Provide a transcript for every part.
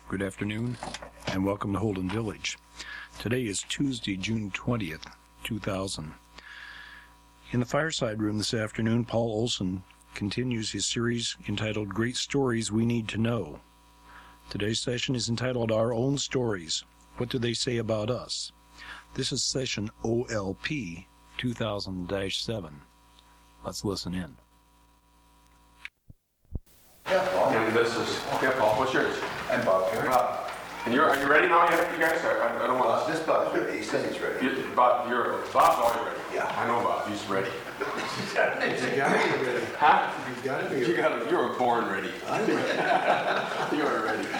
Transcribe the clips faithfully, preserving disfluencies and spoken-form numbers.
Good afternoon, and welcome to Holden Village. Today is Tuesday, June twentieth, two thousand. In the fireside room this afternoon, Paul Olson continues his series entitled Great Stories We Need to Know. Today's session is entitled Our Own Stories. What do they say about us? This is session O L P two thousand dash seven. Let's listen in. Yeah, Paul. And this is, yeah, Paul, what's yours? I'm Bob Perry. Bob. And you're, are you ready now yet, you guys? I, I, I don't want Uh, this Bob's ready. He says he's ready. to... Bob, you're, Bob's always ready. Yeah. I know Bob, he's ready. You got to be ready. Huh? You got to be You ready. got, you were born ready. I'm ready. You are ready.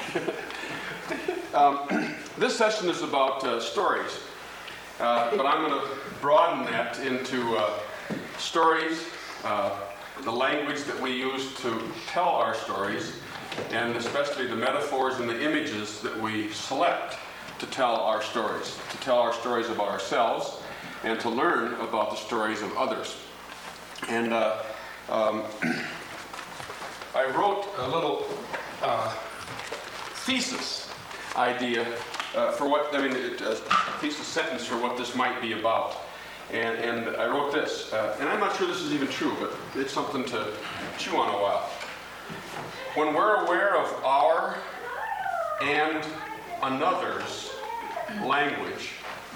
um, this session is about uh, stories, uh, but I'm going to broaden that into uh, stories, uh, the language that we use to tell our stories, and especially the metaphors and the images that we select to tell our stories, to tell our stories about ourselves, and to learn about the stories of others. And uh, um, I wrote a little uh, thesis idea uh, for what, I mean, a thesis sentence for what this might be about. And, and I wrote this, uh, and I'm not sure this is even true, but it's something to chew on a while. When we're aware of our and another's language,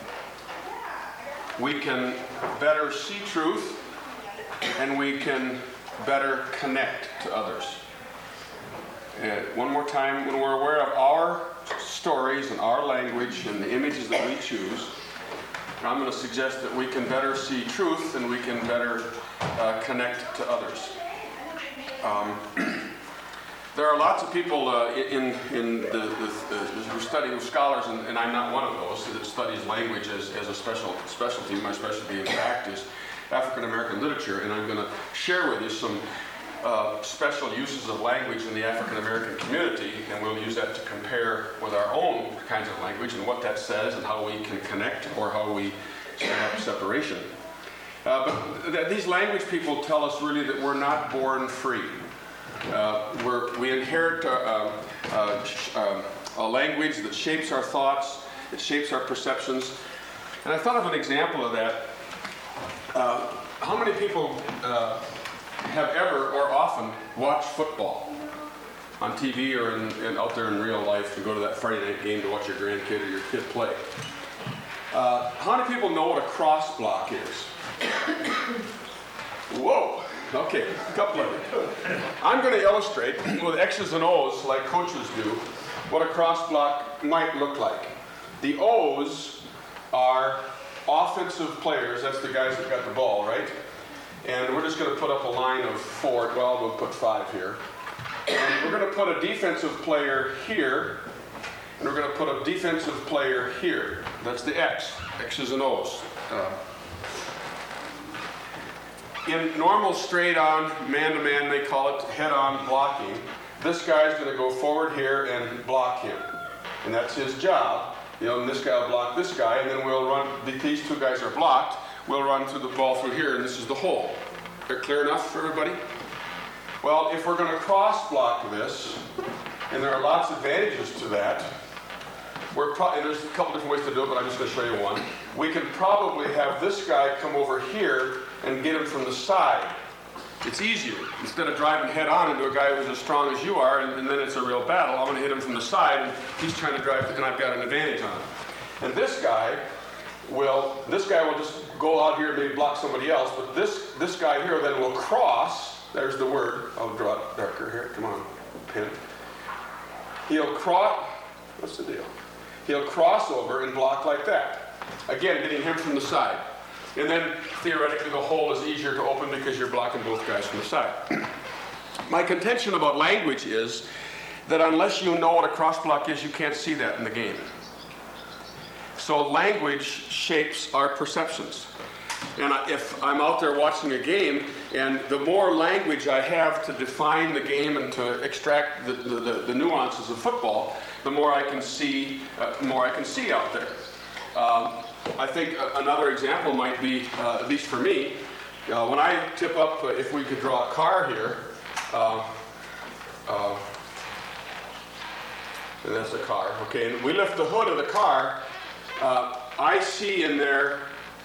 we can better see truth and we can better connect to others. And one more time, when we're aware of our stories and our language and the images that we choose, I'm going to suggest that we can better see truth and we can better uh, connect to others. Um, there are lots of people uh, in, in the, the, the, who study, scholars, and, and I'm not one of those, that studies language as, as a special specialty. My specialty, in fact, is African American literature, and I'm going to share with you some uh, special uses of language in the African American community, and we'll use that to compare with our own kinds of language and what that says and how we can connect or how we set up separation. Uh, but th- these language people tell us really that we're not born free. Uh, we're, we inherit uh, uh, sh- uh, a language that shapes our thoughts, it shapes our perceptions. And I thought of an example of that. Uh, how many people uh, have ever or often watched football on T V or in, in, out there in real life? You go to that Friday night game to watch your grandkid or your kid play. Uh, how many people know what a cross block is? Whoa! Okay, a couple of you. I'm going to illustrate with X's and O's, like coaches do, what a cross block might look like. The O's are offensive players. That's the guys that got the ball, right? And we're just going to put up a line of four. Well, we'll put five here. And we're going to put a defensive player here. And we're going to put a defensive player here. That's the X. X's and O's. Uh, in normal straight-on, man-to-man, they call it head-on blocking, this guy's going to go forward here and block him. And that's his job. You know, and this guy will block this guy, and then we'll run, these two guys are blocked, we'll run through the ball through here, and this is the hole. They're clear enough for everybody? Well, if we're going to cross-block this, and there are lots of advantages to that, we're pro- and there's a couple different ways to do it, but I'm just going to show you one. We can probably have this guy come over here and get him from the side. It's easier. Instead of driving head-on into a guy who's as strong as you are, and, and then it's a real battle, I'm going to hit him from the side, and he's trying to drive, and I've got an advantage on him. And this guy will, this guy will just go out here and maybe block somebody else, but this, this guy here then will cross, there's the word, I'll draw it darker here, come on, pen. He'll cross, what's the deal? He'll cross over and block like that. Again, getting him from the side. And then, theoretically, the hole is easier to open because you're blocking both guys from the side. My contention about language is that unless you know what a cross block is, you can't see that in the game. So language shapes our perceptions. And if I'm out there watching a game, and the more language I have to define the game and to extract the, the, the, the nuances of football, the more I can see, uh, more I can see out there. Um, I think another example might be, uh, at least for me, uh, when I tip up, uh, if we could draw a car here, uh, uh, and that's the car. Okay, and we lift the hood of the car. Uh, I see in there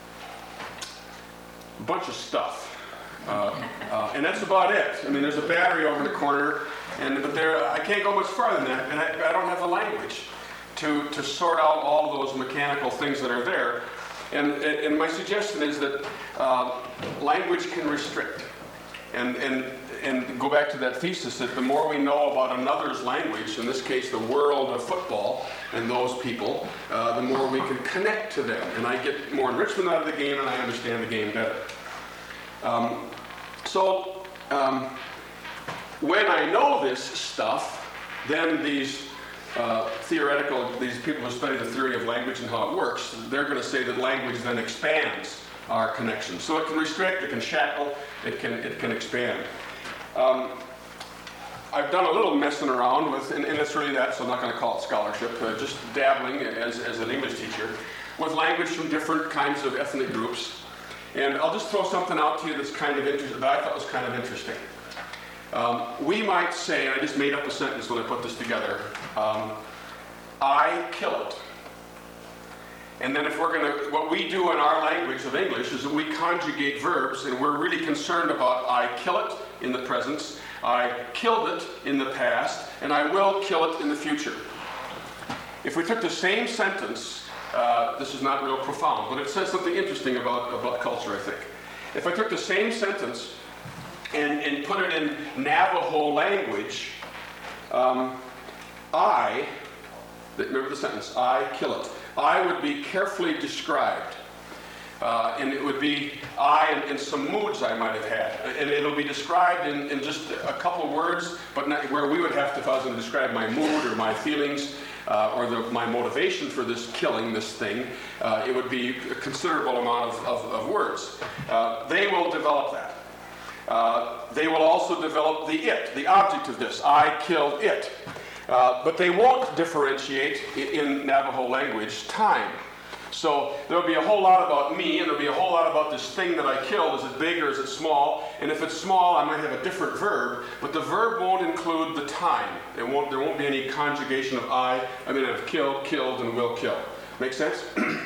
a bunch of stuff. Uh, uh, and that's about it. I mean, there's a battery over the corner, and but there I can't go much farther than that, and I, I don't have the language to to sort out all of those mechanical things that are there. And and my suggestion is that uh, language can restrict, and and and go back to that thesis that the more we know about another's language, in this case the world of football and those people, uh, the more we can connect to them, and I get more enrichment out of the game, and I understand the game better. Um, So, um, when I know this stuff, then these uh, theoretical, these people who study the theory of language and how it works, they're going to say that language then expands our connection. So it can restrict, it can shackle, it can it can expand. Um, I've done a little messing around with, and, and it's really that, so I'm not going to call it scholarship, uh, just dabbling as, as an English teacher, with language from different kinds of ethnic groups. And I'll just throw something out to you that's kind of interesting, that I thought was kind of interesting. Um, we might say, and I just made up a sentence when I put this together, um, I kill it. And then if we're going to, what we do in our language of English is that we conjugate verbs, and we're really concerned about I kill it in the present, I killed it in the past, and I will kill it in the future. If we took the same sentence, Uh, this is not real profound, but it says something interesting about, about culture, I think. If I took the same sentence and, and put it in Navajo language, um, I, remember the sentence, I kill it. I would be carefully described. Uh, and it would be I and, and some moods I might have had. And it'll be described in, in just a couple of words, but not, where we would have to, if I was going to describe my mood or my feelings, Uh, or the, my motivation for this killing, this thing, uh, it would be a considerable amount of, of, of words. Uh, they will develop that. Uh, they will also develop the it, the object of this. I killed it. Uh, but they won't differentiate in, in Navajo language time. So there'll be a whole lot about me, and there'll be a whole lot about this thing that I killed. Is it big or is it small? And if it's small, I might have a different verb, but the verb won't include the time. It won't, there won't be any conjugation of I. I mean, I've killed, killed, and will kill. Make sense?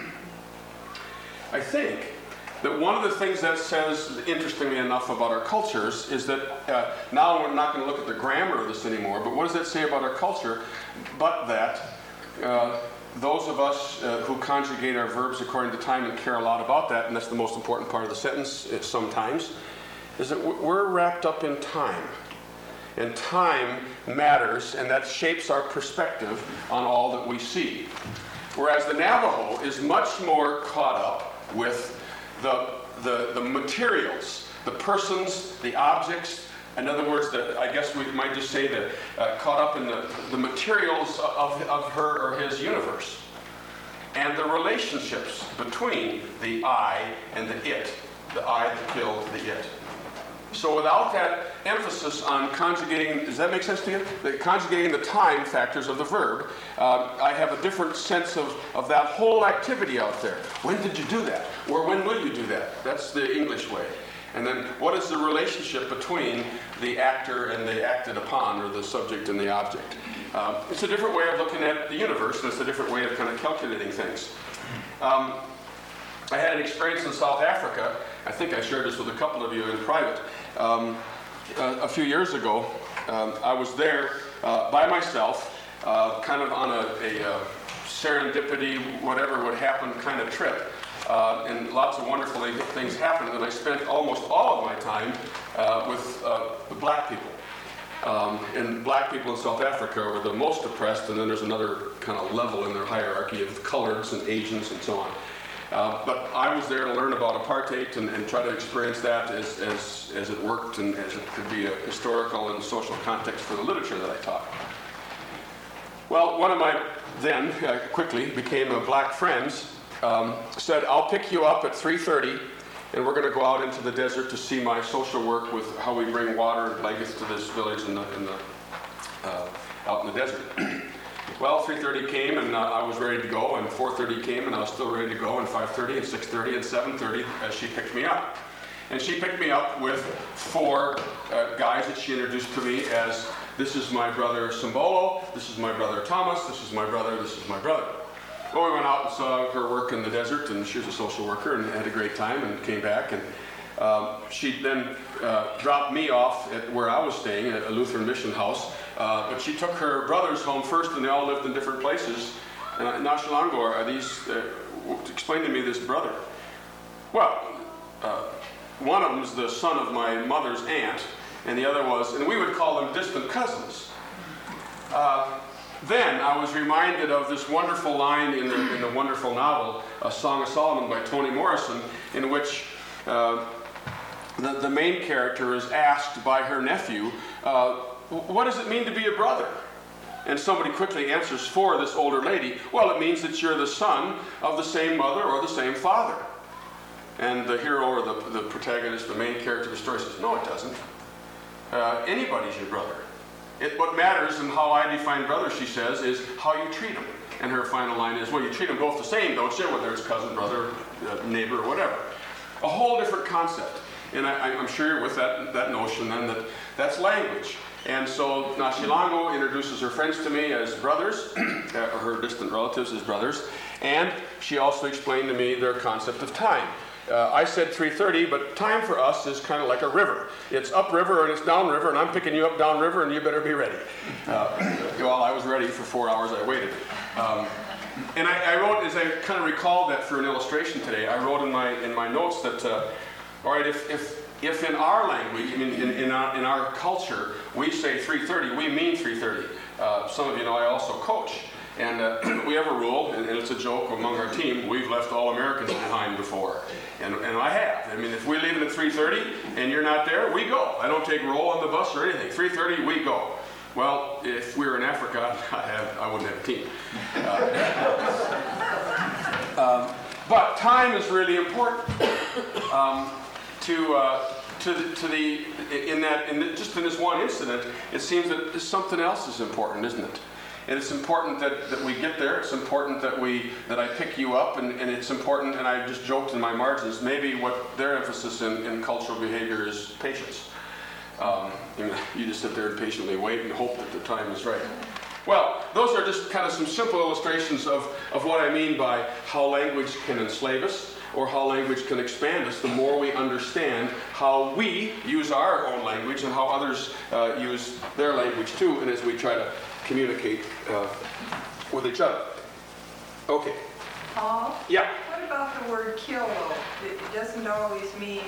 I think that one of the things that says, interestingly enough, about our cultures is that, uh, now we're not going to look at the grammar of this anymore, but what does that say about our culture? But that uh, those of us uh, who conjugate our verbs according to time and care a lot about that, and that's the most important part of the sentence uh, sometimes, is that we're wrapped up in time. And time matters, and that shapes our perspective on all that we see. Whereas the Navajo is much more caught up with the, the, the materials, the persons, the objects. In other words, the, I guess we might just say that uh, caught up in the, the materials of, of her or his universe. And the relationships between the I and the it. The I that killed the it. So without that emphasis on conjugating, does that make sense to you? The, conjugating the time factors of the verb, uh, I have a different sense of, of that whole activity out there. When did you do that? Or when will you do that? That's the English way. And then what is the relationship between the actor and the acted upon, or the subject and the object? Um, it's a different way of looking at the universe, and it's a different way of kind of calculating things. Um, I had an experience in South Africa. I think I shared this with a couple of you in private. Um, a, a few years ago, um, I was there uh, by myself, uh, kind of on a, a, a serendipity, whatever would happen kind of trip. Uh, and lots of wonderful things happened, and I spent almost all of my time uh, with, uh, with black people. Um, and black people in South Africa are the most oppressed, and then there's another kind of level in their hierarchy of coloreds and Asians and so on. Uh, but I was there to learn about apartheid and, and try to experience that as, as, as it worked and as it could be a historical and social context for the literature that I taught. Well, one of my then, uh, quickly, became a black friends, Um, said, I'll pick you up at three thirty, and we're going to go out into the desert to see my social work with how we bring water and blankets to this village in the, in the, uh, out in the desert. Well, three thirty came, and uh, I was ready to go, and four thirty came, and I was still ready to go, and five thirty, and six thirty, and seven thirty, as she picked me up. And she picked me up with four uh, guys that she introduced to me as, this is my brother Simbolo, this is my brother Thomas, this is my brother, this is my brother. Well, we went out and saw her work in the desert, and she was a social worker and had a great time and came back. And um, she then uh, dropped me off at where I was staying, at a Lutheran mission house. Uh, but she took her brothers home first, and they all lived in different places. And uh, Nashilango, are these, uh, explain to me this brother. Well, uh, one of them is the son of my mother's aunt, and the other was, and we would call them distant cousins. Uh, then I was reminded of this wonderful line in the, in the wonderful novel, A Song of Solomon by Toni Morrison, in which uh, the, the main character is asked by her nephew, uh, what does it mean to be a brother? And somebody quickly answers for this older lady, well, it means that you're the son of the same mother or the same father. And the hero or the, the protagonist, the main character of the story says, no, it doesn't. Uh, anybody's your brother. It, what matters and how I define brother, she says, is how you treat them. And her final line is, well, you treat them both the same, don't you? Whether it's cousin, brother, uh, neighbor, or whatever. A whole different concept. And I, I'm sure you're with that, that notion then that that's language. And so Nashilango introduces her friends to me as brothers, or her distant relatives as brothers. And she also explained to me their concept of time. Uh, I said three thirty, but time for us is kind of like a river. It's upriver and it's downriver, and I'm picking you up downriver, and you better be ready. Uh, well, I was ready for four hours. I waited. Um, and I, I wrote, as I kind of recalled that for an illustration today, I wrote in my in my notes that, uh, all right, if if if in our language, I mean, in in our, in our culture, we say three thirty, we mean three thirty. Uh, some of you know I also coach. And uh, we have a rule, and, and it's a joke among our team, we've left all Americans behind before. And, and I have. I mean, if we leave it at three thirty and you're not there, we go. I don't take roll on the bus or anything. three thirty, we go. Well, if we were in Africa, I, have, I wouldn't have a team. Uh, um, but time is really important. Um, to, uh, to, the, to the, in that, in the, just in this one incident, it seems that something else is important, isn't it? And it's important that, that we get there. It's important that we that I pick you up, and, and it's important, and I just joked in my margins, maybe what their emphasis in, in cultural behavior is patience. Um, you know, you just sit there and patiently wait and hope that the time is right. Well, those are just kind of some simple illustrations of, of what I mean by how language can enslave us, or how language can expand us the more we understand how we use our own language and how others uh, use their language too, and as we try to communicate uh, with each other. Okay. Paul? Yeah. What about the word kill, though? It it doesn't always mean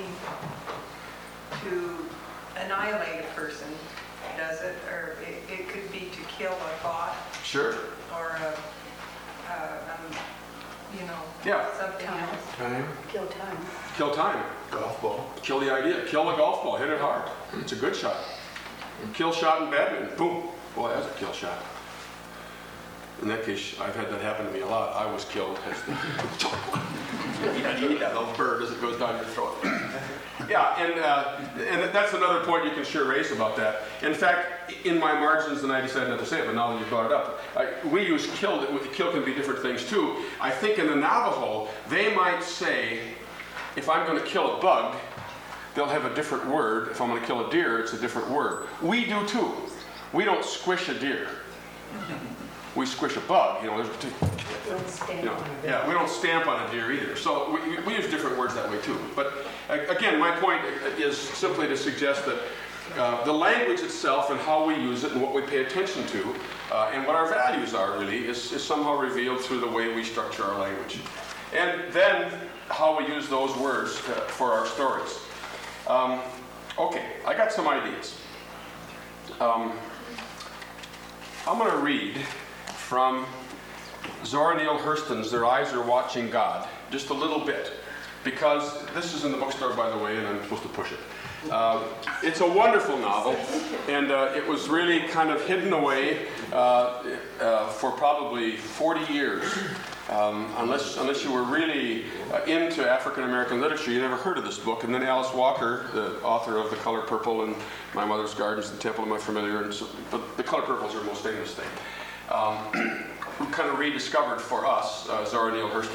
to annihilate a person, does it? Or it, it could be to kill a thought Sure. or a, uh, um, you know, Yeah. something Time. else. Time, Kill time. Kill time. golf ball. Kill the idea. Kill a golf ball. Hit it hard. It's a good shot. Kill shot in badminton. Boom. Boy, that's a kill shot. In that case, I've had that happen to me a lot. I was killed as the yeah, little bird as it goes down your throat. Yeah, and uh, and that's another point you can sure raise about that. In fact, in my margins, and I decided not to say it, but now that you brought it up, I, we use kill. Kill can be different things too. I think in the Navajo, they might say, if I'm going to kill a bug, they'll have a different word. If I'm going to kill a deer, it's a different word. We do too. We don't squish a deer. We squish a bug. You know, there's two, Don't stand you know, on it. yeah, we don't stamp on a deer either. So we, we use different words that way too. But uh, again, my point is simply to suggest that uh, the language itself and how we use it and what we pay attention to uh, and what our values are really is, is somehow revealed through the way we structure our language. And then how we use those words uh, for our stories. Um, okay, I got some ideas. Um, I'm going to read from Zora Neale Hurston's Their Eyes Are Watching God, just a little bit, because this is in the bookstore, by the way, and I'm supposed to push it. Uh, it's a wonderful novel, and uh, it was really kind of hidden away uh, uh, for probably forty years. Um, unless, unless you were really uh, into African American literature, you never heard of this book. And then Alice Walker, the author of The Color Purple and My Mother's Gardens and Temple of My Familiar, and so, but The Color Purple is her most famous thing, um, who kind of rediscovered for us uh, Zora Neale Hurston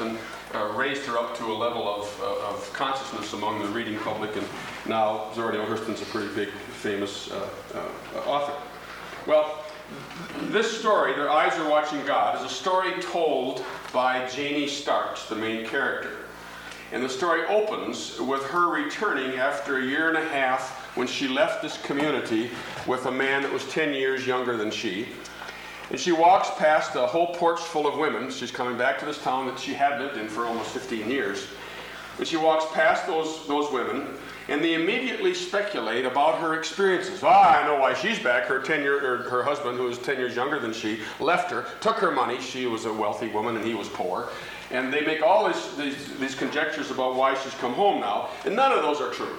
uh, raised her up to a level of, uh, of consciousness among the reading public, and now Zora Neale Hurston's a pretty big, famous uh, uh, author. Well, this story, Their Eyes Are Watching God, is a story told by Janie Starks, the main character. And the story opens with her returning after a year and a half when she left this community with a man that was ten years younger than she. And she walks past a whole porch full of women. She's coming back to this town that she had lived in for almost fifteen years. And she walks past those, those women, and they immediately speculate about her experiences. Ah, I know why she's back. Her ten year, or her husband, who was ten years younger than she, left her, took her money. She was a wealthy woman and he was poor. And they make all these, these, these conjectures about why she's come home now, and none of those are true.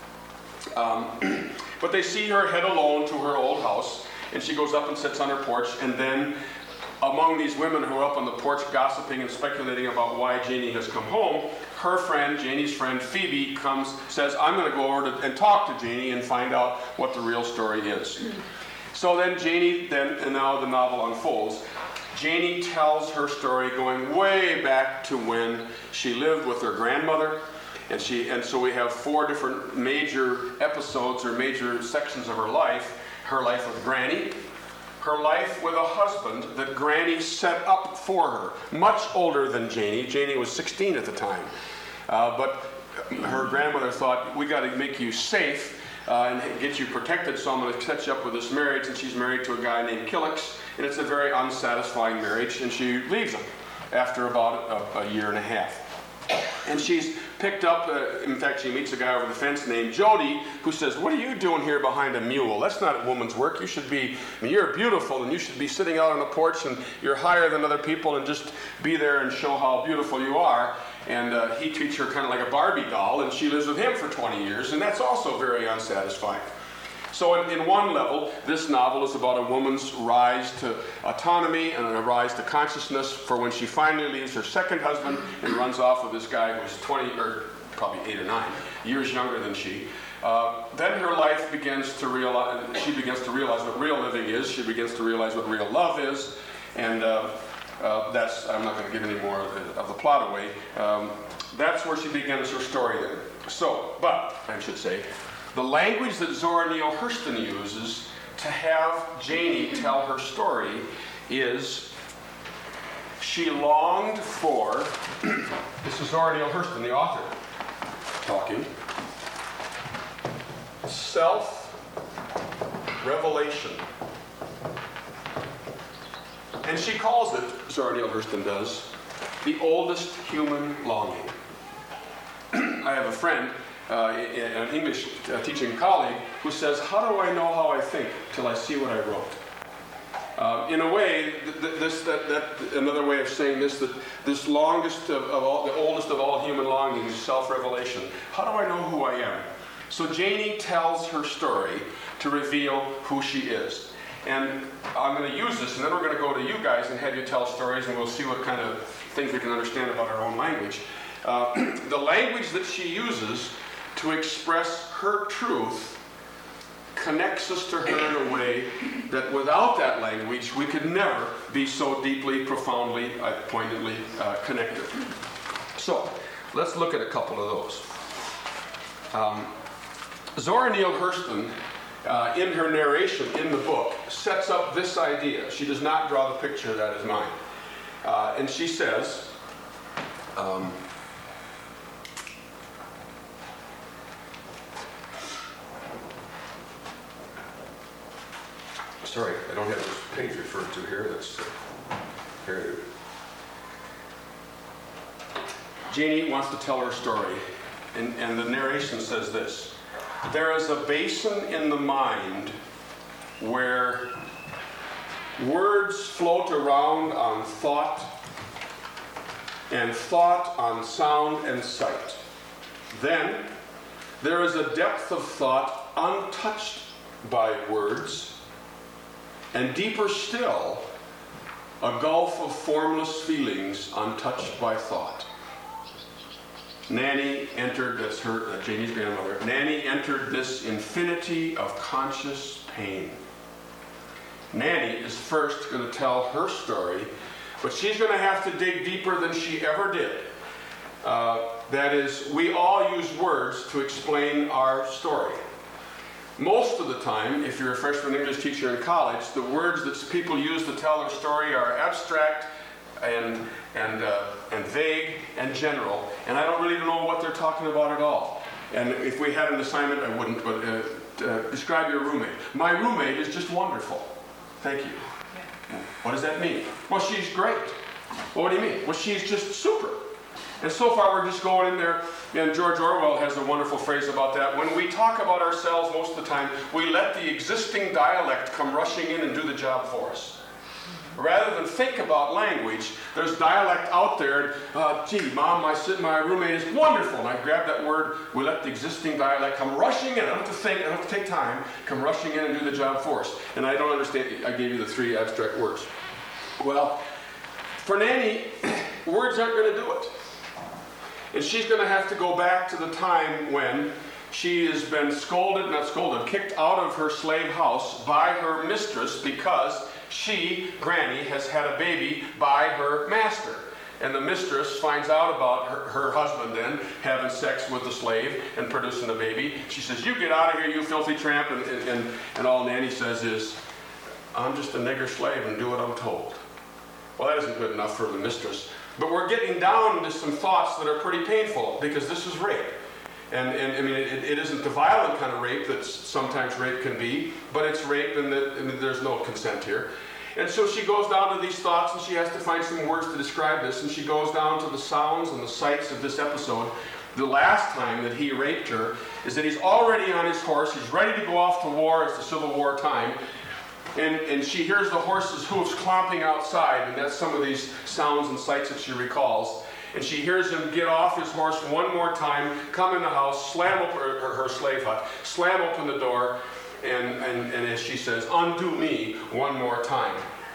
Um, but they see her head alone to her old house, and she goes up and sits on her porch, and then among these women who are up on the porch gossiping and speculating about why Janie has come home, her friend, Janie's friend, Phoebe, comes, says, I'm going to go over to, and talk to Janie and find out what the real story is. So then Janie, then, and now the novel unfolds. Janie tells her story going way back to when she lived with her grandmother, and she, and so we have four different major episodes or major sections of her life. Her life with Granny, her life with a husband that Granny set up for her, much older than Janie. Janie was sixteen at the time. Uh, but her grandmother thought, we got to make you safe uh, and get you protected, so I'm going to set you up with this marriage. And she's married to a guy named Killix, and it's a very unsatisfying marriage, and she leaves him after about a, a year and a half. And she's picked up, uh, in fact, she meets a guy over the fence named Jody, who says, what are you doing here behind a mule? That's not a woman's work. You should be, I mean, you're beautiful, and you should be sitting out on the porch, and you're higher than other people, and just be there and show how beautiful you are. And uh, he treats her kind of like a Barbie doll, and she lives with him for twenty years, and that's also very unsatisfying. So in, in one level, this novel is about a woman's rise to autonomy and a rise to consciousness for when she finally leaves her second husband and runs off with this guy who's twenty, or probably eight or nine years younger than she. Uh, then her life begins to realize, she begins to realize what real living is. She begins to realize what real love is. And uh, uh, that's, I'm not going to give any more of the, of the plot away. Um, that's where she begins her story then. So, but, I should say, the language that Zora Neale Hurston uses to have Janie tell her story is she longed for, this is Zora Neale Hurston, the author, talking, self-revelation. And she calls it, Zora Neale Hurston does, the oldest human longing. I have a friend, uh, an English uh, teaching colleague, who says, how do I know how I think till I see what I wrote? Uh, in a way, th- th- this, that, that, another way of saying this, that this longest of, of all, the oldest of all human longings, self-revelation. How do I know who I am? So Janie tells her story to reveal who she is. And I'm going to use this, and then we're going to go to you guys and have you tell stories, and we'll see what kind of things we can understand about our own language. Uh, the language that she uses to express her truth connects us to her in a way that without that language, we could never be so deeply, profoundly, uh, poignantly uh, connected. So, let's look at a couple of those. Um, Zora Neale Hurston, uh, in her narration in the book, sets up this idea. She does not draw the picture that is mine. Uh, and she says, um, sorry, I don't have this page referred to here. That's uh, here it is. Janie wants to tell her story, and, and the narration says this. There is a basin in the mind where words float around on thought, and thought on sound and sight. Then there is a depth of thought untouched by words, and deeper still, a gulf of formless feelings untouched by thought. Nanny entered, that's her, uh, Janie's grandmother, Nanny entered this infinity of conscious pain. Nanny is first going to tell her story, but she's going to have to dig deeper than she ever did Uh, that is, we all use words to explain our story. Most of the time, if you're a freshman English teacher in college, the words that people use to tell their story are abstract and, and, uh, and vague and general, and I don't really know what they're talking about at all. And if we had an assignment, I wouldn't, but uh, uh, describe your roommate. My roommate is just wonderful. Thank you. What does that mean? Well, she's great. Well, what do you mean? Well, she's just super. And so far we're just going in there, and George Orwell has a wonderful phrase about that. When we talk about ourselves most of the time, we let the existing dialect come rushing in and do the job for us. Rather than think about language, there's dialect out there. Uh, gee, Mom, my, my roommate is wonderful. And I grab that word, we let the existing dialect come rushing in. I don't have to think, I don't have to take time, come rushing in and do the job for us. And I don't understand, I gave you the three abstract words. Well, for Nanny, words aren't going to do it. And she's going to have to go back to the time when she has been scolded, not scolded, kicked out of her slave house by her mistress because she, Granny, has had a baby by her master. And the mistress finds out about her, her husband then having sex with the slave and producing a baby. She says, you get out of here, you filthy tramp. And, and, and all Nanny says is, I'm just a nigger slave and do what I'm told. Well, that isn't good enough for the mistress. But we're getting down to some thoughts that are pretty painful because this is rape. And, and I mean, it, it isn't the violent kind of rape that sometimes rape can be, but it's rape and that, I mean, there's no consent here. And so she goes down to these thoughts and she has to find some words to describe this, and she goes down to the sounds and the sights of this episode. The last time that he raped her is that he's already on his horse, he's ready to go off to war, it's the Civil War time, and, and she hears the horse's hoofs clomping outside, and that's some of these sounds and sights that she recalls. And she hears him get off his horse one more time, come in the house, slam open her, her, her slave hut, slam open the door, and, and, and as she says, undo me one more time.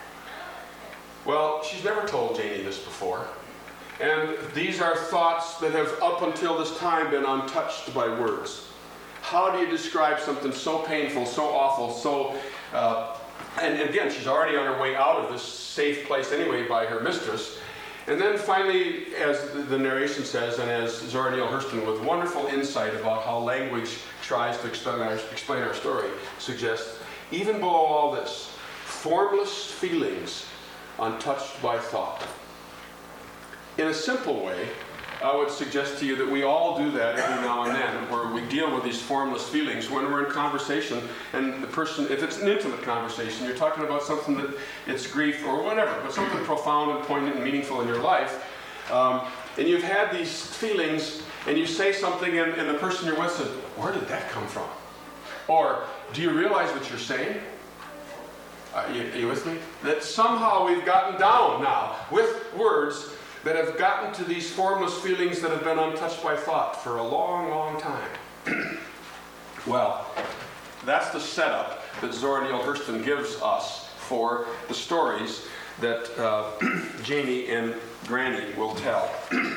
Well, she's never told Janie this before. And these are thoughts that have up until this time been untouched by words. How do you describe something so painful, so awful, so... Uh, and again, she's already on her way out of this safe place anyway by her mistress. And then finally, as the narration says, and as Zora Neale Hurston with wonderful insight about how language tries to explain our, explain our story, suggests, even below all this, formless feelings untouched by thought. In a simple way, I would suggest to you that we all do that every now and then, where we deal with these formless feelings when we're in conversation, and the person, if it's an intimate conversation, you're talking about something that it's grief or whatever, but something profound and poignant and meaningful in your life, um, and you've had these feelings, and you say something, and, and the person you're with says, where did that come from? Or, do you realize what you're saying? Are you, are you with me? That somehow we've gotten down now with words that have gotten to these formless feelings that have been untouched by thought for a long, long time. Well, that's the setup that Zora Neale Hurston gives us for the stories that uh, Janie and Granny will tell.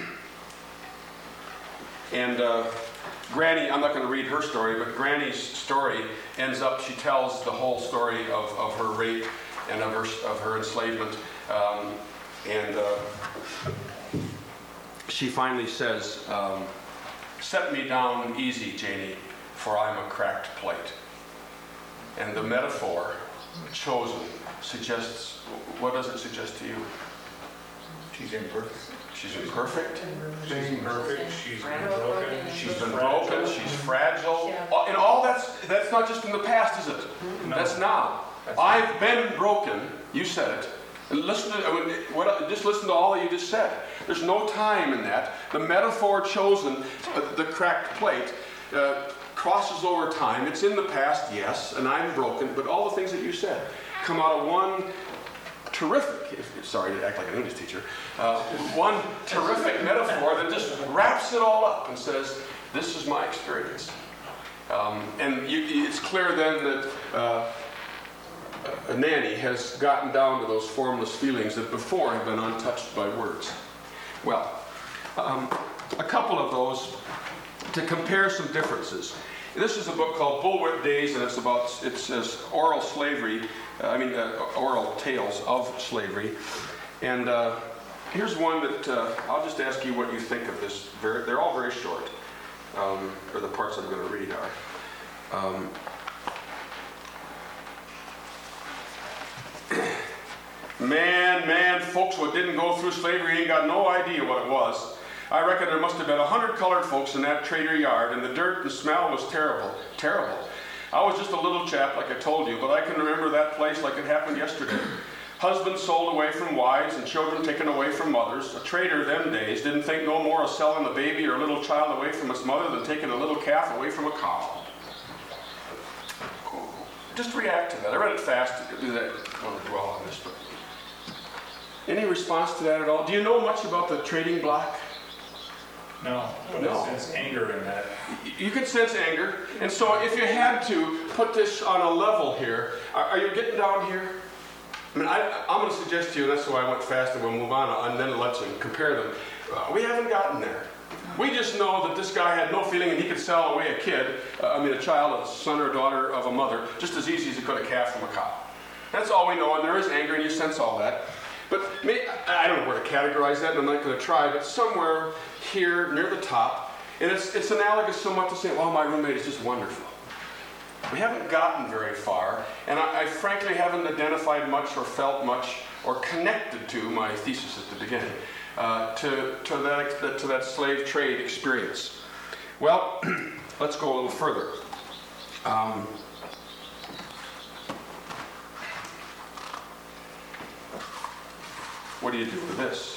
And uh, Granny, I'm not going to read her story, but Granny's story ends up, she tells the whole story of, of her rape and of her, of her enslavement. Um, and uh, she finally says, um, set me down easy, Janie, for I'm a cracked plate. And the metaphor chosen suggests, what does it suggest to you? She's imperfect. She's imperfect. She's imperfect. She's been broken. She's been broken. She's fragile. And all that's that's not just in the past, is it? No. That's now. I've been broken. You said it. And listen to I mean, what, just listen to all that you just said. There's no time in that. The metaphor chosen, uh, the cracked plate, uh, crosses over time. It's in the past, yes, and I'm broken. But all the things that you said come out of one terrific, if, sorry to act like an English teacher, uh, one terrific metaphor that just wraps it all up and says, this is my experience. Um, and you, it's clear then that uh, Nanny has gotten down to those formless feelings that before have been untouched by words. Well, um, a couple of those to compare some differences. This is a book called Bullwhip Days, and it's about, it says oral slavery, uh, I mean, uh, oral tales of slavery. And uh, here's one that uh, I'll just ask you what you think of this. Very, they're all very short, um, or the parts I'm going to read are. Um, man, man, folks, what didn't go through slavery ain't got no idea what it was. I reckon there must have been a hundred colored folks in that trader yard, and the dirt and smell was terrible, terrible. I was just a little chap, like I told you, but I can remember that place like it happened yesterday. Husbands sold away from wives and children taken away from mothers. A trader them days didn't think no more of selling a baby or a little child away from its mother than taking a little calf away from a cow. Just react to that. I read it fast. I do that. I don't want to dwell on this, but any response to that at all? Do you know much about the trading block? No, but No. I sense anger in that. You can sense anger, and so if you had to put this on a level here, are, are you getting down here? I mean, I, I'm going to suggest to you, that's why I went fast, and we'll move on, and then let's compare them. Uh, we haven't gotten there. We just know that this guy had no feeling, and he could sell away a kid, uh, I mean a child, a son or daughter of a mother, just as easy as he could a calf from a cow. That's all we know, and there is anger, and you sense all that. But may, I don't know where to categorize that, and I'm not going to try, but somewhere here near the top, and it's, it's analogous somewhat to saying, well, my roommate is just wonderful. We haven't gotten very far, and I, I frankly haven't identified much or felt much or connected to my thesis at the beginning uh, to, to, that, to that slave trade experience. Well, let's go a little further. Um, What do you do with this?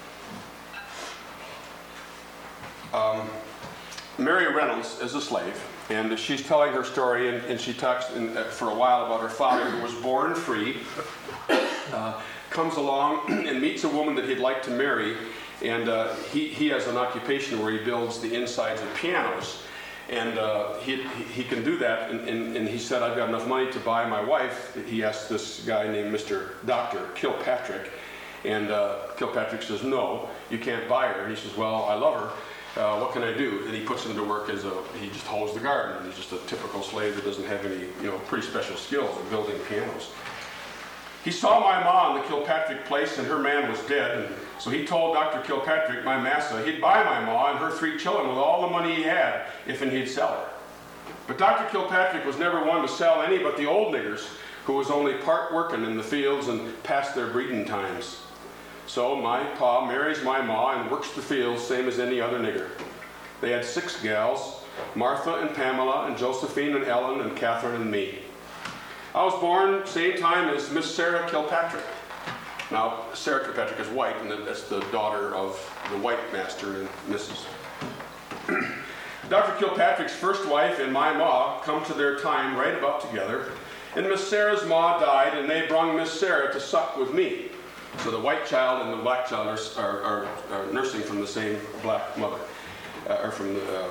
Um, Mary Reynolds is a slave, and she's telling her story, and, and she talks in, uh, for a while about her father who was born free, uh, comes along and meets a woman that he'd like to marry, and uh, he, he has an occupation where he builds the insides of pianos. And uh, he, he can do that, and, and, and he said, I've got enough money to buy my wife. He asked this guy named Mister Doctor Kilpatrick. And uh, Kilpatrick says, no, you can't buy her. And he says, well, I love her. Uh, what can I do? And he puts him to work as a, he just hoes the garden. And he's just a typical slave that doesn't have any, you know, pretty special skills in building pianos. He saw my ma in the Kilpatrick place, and her man was dead. And so he told Doctor Kilpatrick, my massa, he'd buy my ma and her three children with all the money he had if and he'd sell her. But Doctor Kilpatrick was never one to sell any but the old niggers, who was only part working in the fields and past their breeding times. So my pa marries my ma and works the fields same as any other nigger. They had six gals, Martha and Pamela and Josephine and Ellen and Catherine and me. I was born same time as Miss Sarah Kilpatrick. Now, Sarah Kilpatrick is white, and that's the daughter of the white master and Missus Doctor Kilpatrick's first wife and my ma come to their time right about together, and Miss Sarah's ma died, and they brung Miss Sarah to suck with me. So the white child and the black child are, are, are, are nursing from the same black mother, uh, or from the, uh,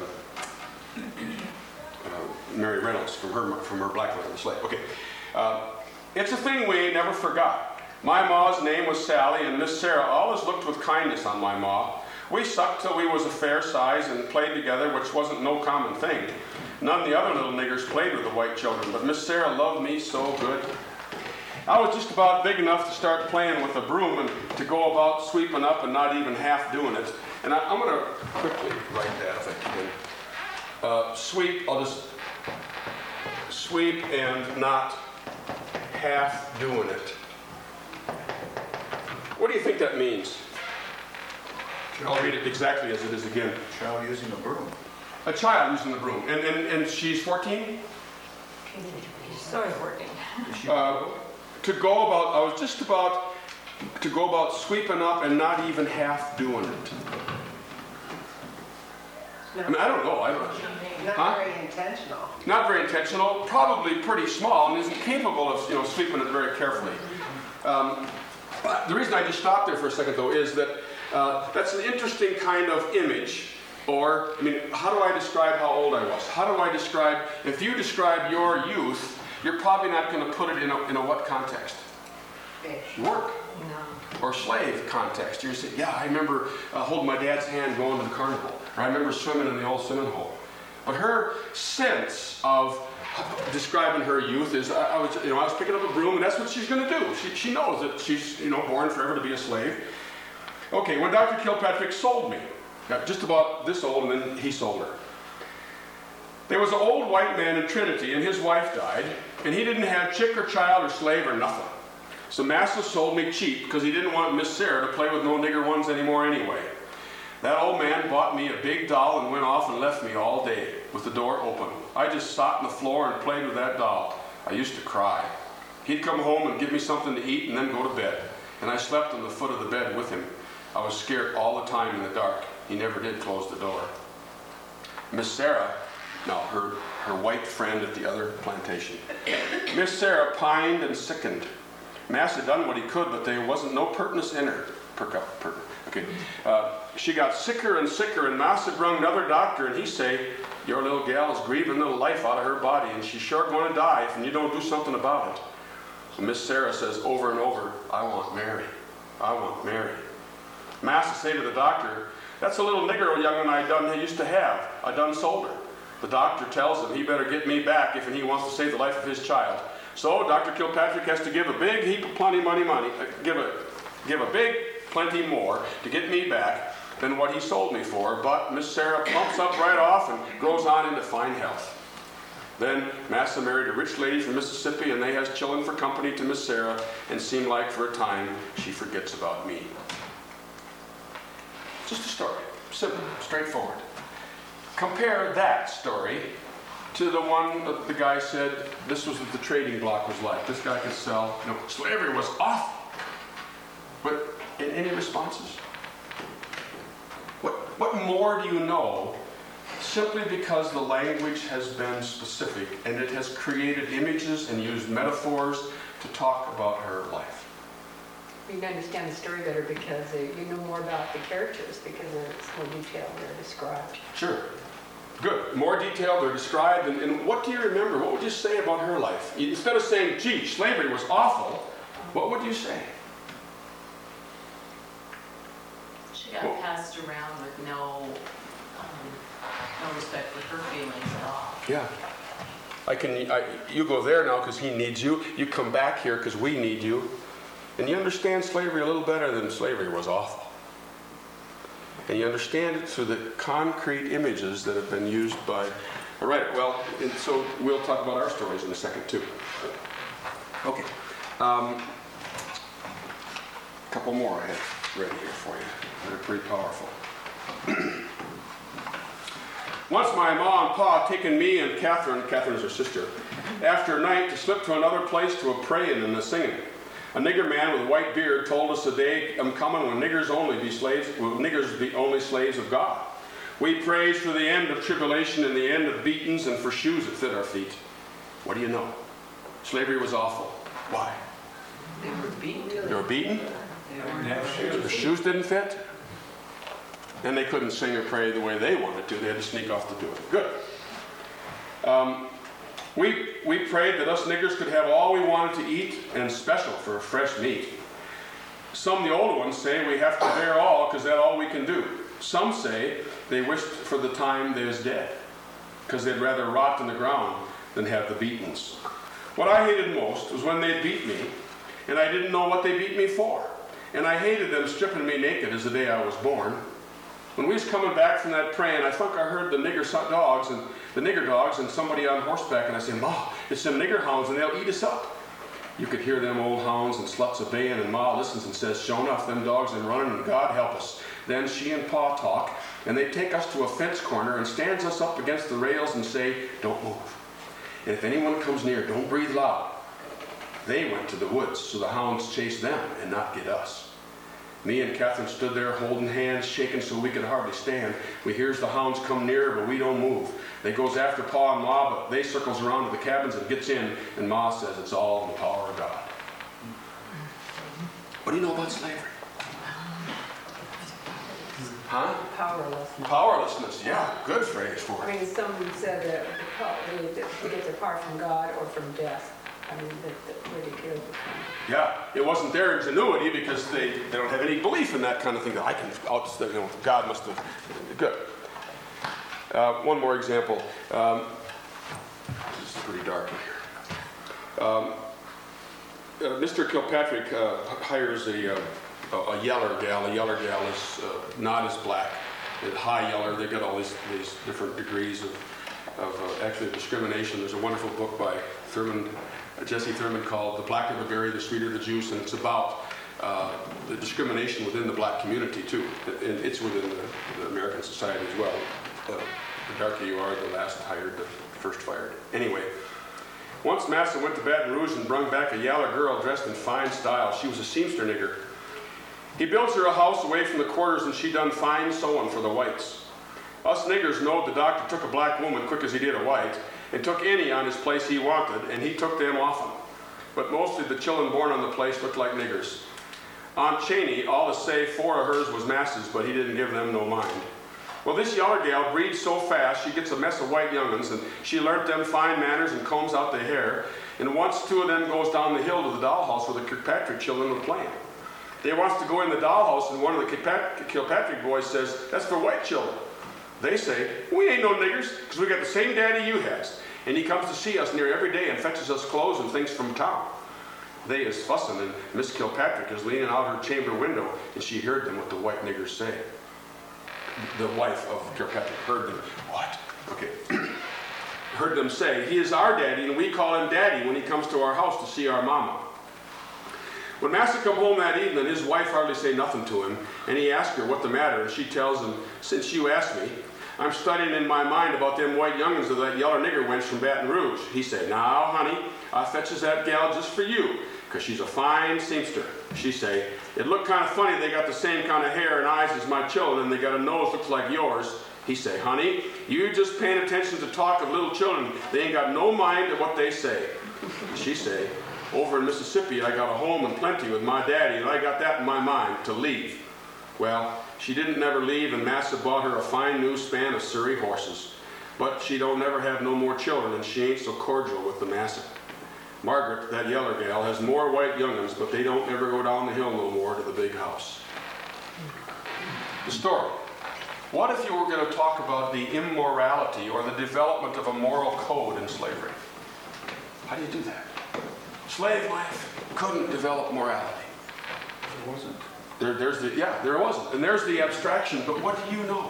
uh, Mary Reynolds, from her from her black mother, the slave. Okay, uh, it's a thing we never forgot. My ma's name was Sally, and Miss Sarah always looked with kindness on my ma. We sucked till we was a fair size and played together, which wasn't no common thing. None of the other little niggers played with the white children, but Miss Sarah loved me so good. I was just about big enough to start playing with a broom and to go about sweeping up and not even half doing it. And I, I'm going to quickly write that if I can. Uh, sweep, I'll just sweep and not half doing it. What do you think that means? I'll read it exactly as it is again. Child using a broom. A child using the broom. And, and, and she's fourteen? Sort of working. Uh, to go about, I was just about to go about sweeping up and not even half doing it. I mean, I don't know. I don't Not Huh? very intentional. Not very intentional, probably pretty small, and isn't capable of, you know, sweeping it very carefully. Um, but the reason I just stopped there for a second, though, is that uh, that's an interesting kind of image. Or, I mean, how do I describe how old I was? How do I describe, if you describe your youth, you're probably not going to put it in a, in a what context? Fish. Work. No. Or slave context. You're saying, yeah, I remember uh, holding my dad's hand going to the carnival. Or I remember swimming in the old swimming hole. But her sense of describing her youth is, I, I was, you know, I was picking up a broom, and that's what she's going to do. She, she knows that she's, you know, born forever to be a slave. Okay, when Doctor Kilpatrick sold me, got just about this old, and then he sold her. There was an old white man in Trinity, and his wife died, and he didn't have chick or child or slave or nothing. So Massa sold me cheap because he didn't want Miss Sarah to play with no nigger ones anymore anyway. That old man bought me a big doll and went off and left me all day with the door open. I just sat on the floor and played with that doll. I used to cry. He'd come home and give me something to eat and then go to bed. And I slept on the foot of the bed with him. I was scared all the time in the dark. He never did close the door. Miss Sarah, no, her, her white friend at the other plantation. Miss Sarah pined and sickened. Massa done what he could, but there wasn't no pertness in her. Perk up, perk. Okay. Uh, she got sicker and sicker, and Massa brung another doctor, and he say, your little gal is grieving the life out of her body, and she's sure going to die if you don't do something about it. So Miss Sarah says over and over, I want Mary. I want Mary. Massa say to the doctor, that's a little nigger young one I done he used to have. I done sold her. The doctor tells him he better get me back if he wants to save the life of his child. So Doctor Kilpatrick has to give a big heap of plenty money, money, uh, give a give a big plenty more to get me back than what he sold me for. But Miss Sarah plumps up right off and goes on into fine health. Then Massa married a rich lady from Mississippi, and they has chillin' for company to Miss Sarah, and seemed like for a time she forgets about me. Just a story, simple, straightforward. Compare that story to the one that the guy said this was what the trading block was like. This guy could sell, you know, slavery was awful. But in any responses? What, what more do you know simply because the language has been specific and it has created images and used metaphors to talk about her life? You can understand the story better because uh, you know more about the characters because it's more detailed, they're described. Sure. Good. More detailed, they're described. And, and what do you remember? What would you say about her life? Instead of saying, gee, slavery was awful, what would you say? She got well, passed around with no, um, no respect for her feelings at all. Yeah. I can. I, you go there now because he needs you. You come back here because we need you. And you understand slavery a little better than slavery was awful. And you understand it through the concrete images that have been used by... All right, well, and so we'll talk about our stories in a second, too. Okay. Um, a couple more I have ready here for you. They're pretty powerful. Once my ma and pa taken me and Catherine, Catherine is her sister, after a night to slip to another place to a praying and a singing. A nigger man with a white beard told us the day I'm coming when niggers only be slaves, will niggers be only slaves of God. We praise for the end of tribulation and the end of beatings and for shoes that fit our feet. What do you know? Slavery was awful. Why? They were beaten. They were beaten? They were never Their shoes didn't fit? And they couldn't sing or pray the way they wanted to. They had to sneak off to do it. Good. Um, We, we prayed that us niggers could have all we wanted to eat and special for fresh meat. Some of the older ones say we have to bear all because that's all we can do. Some say they wished for the time they was dead because they'd rather rot in the ground than have the beatings. What I hated most was when they beat me and I didn't know what they beat me for. And I hated them stripping me naked as the day I was born. When we was coming back from that praying, I think I heard the nigger dogs and the nigger dogs and somebody on horseback, and I said, Ma, it's them nigger hounds and they'll eat us up. You could hear them old hounds and sluts obeying, and Ma listens and says, sure enough, them dogs are running and God help us. Then she and Pa talk, and they take us to a fence corner and stands us up against the rails and say, don't move. And if anyone comes near, don't breathe loud. They went to the woods, so the hounds chased them and not get us. Me and Catherine stood there holding hands, shaking so we could hardly stand. We hears the hounds come near, but we don't move. They goes after Pa and Ma, but they circles around to the cabins and gets in, and Ma says it's all in the power of God. What do you know about slavery? Huh? Powerlessness. Powerlessness, yeah, good phrase for I it. mean, some said that the power- to get their power from God or from death. I mean, that, that where they killed them. Yeah, it wasn't their ingenuity because they, they don't have any belief in that kind of thing that I can, out, you know, God must have, good. Uh, one more example. Um, this is pretty dark in here. Um, uh, Mister Kilpatrick uh, hires a uh, a, a yeller gal. A yeller gal is uh, not as black. A high yeller, they got all these, these different degrees of, of uh, actually discrimination. There's a wonderful book by Thurman, uh, Jesse Thurman called The Blacker the Berry, the Sweeter the Juice, and it's about uh, the discrimination within the black community too. And it's within the, the American society as well. Uh, the darker you are, the last hired, the first fired. Anyway, once Massa went to Baton Rouge and brung back a yaller girl dressed in fine style. She was a seamster nigger. He built her a house away from the quarters, and she done fine sewing for the whites. Us niggers knowed the doctor took a black woman quick as he did a white, and took any on his place he wanted, and he took them often. But mostly the children born on the place looked like niggers. Aunt Cheney, all to say four of hers was Massa's, but he didn't give them no mind. Well, this yaller gal breeds so fast, she gets a mess of white young'uns, and she learnt them fine manners and combs out their hair, and once two of them goes down the hill to the dollhouse where the Kirkpatrick children were playing. They wants to go in the dollhouse, and one of the Kilpatrick boys says, "That's for white children." They say, "We ain't no niggers, because we got the same daddy you has. And he comes to see us near every day and fetches us clothes and things from town." They is fussing, and Miss Kilpatrick is leaning out her chamber window, and she heard them what the white niggers say. The wife of Kilpatrick heard them. What? Okay. Heard them say, "He is our daddy, and we call him daddy when he comes to our house to see our mama." When Massa come home that evening, his wife hardly say nothing to him, and he asked her what the matter, and she tells him, "Since you asked me, I'm studying in my mind about them white young'uns of that yeller nigger wench from Baton Rouge." He say, "Now, honey, I fetches that gal just for you, because she's a fine seamster." She say, "It looked kind of funny they got the same kind of hair and eyes as my children, and they got a nose looks like yours." He say, "Honey, you just paying attention to talk of little children. They ain't got no mind of what they say." She say, "Over in Mississippi, I got a home and plenty with my daddy, and I got that in my mind, to leave." Well, she didn't never leave, and Massa bought her a fine new span of Surrey horses. But she don't never have no more children, and she ain't so cordial with the Massa. Margaret, that yeller gal, has more white young'uns, but they don't ever go down the hill no more to the big house. The story. What if you were going to talk about the immorality or the development of a moral code in slavery? How do you do that? Slave life couldn't develop morality. It wasn't. There, there's the, yeah, there wasn't. And there's the abstraction, but what do you know?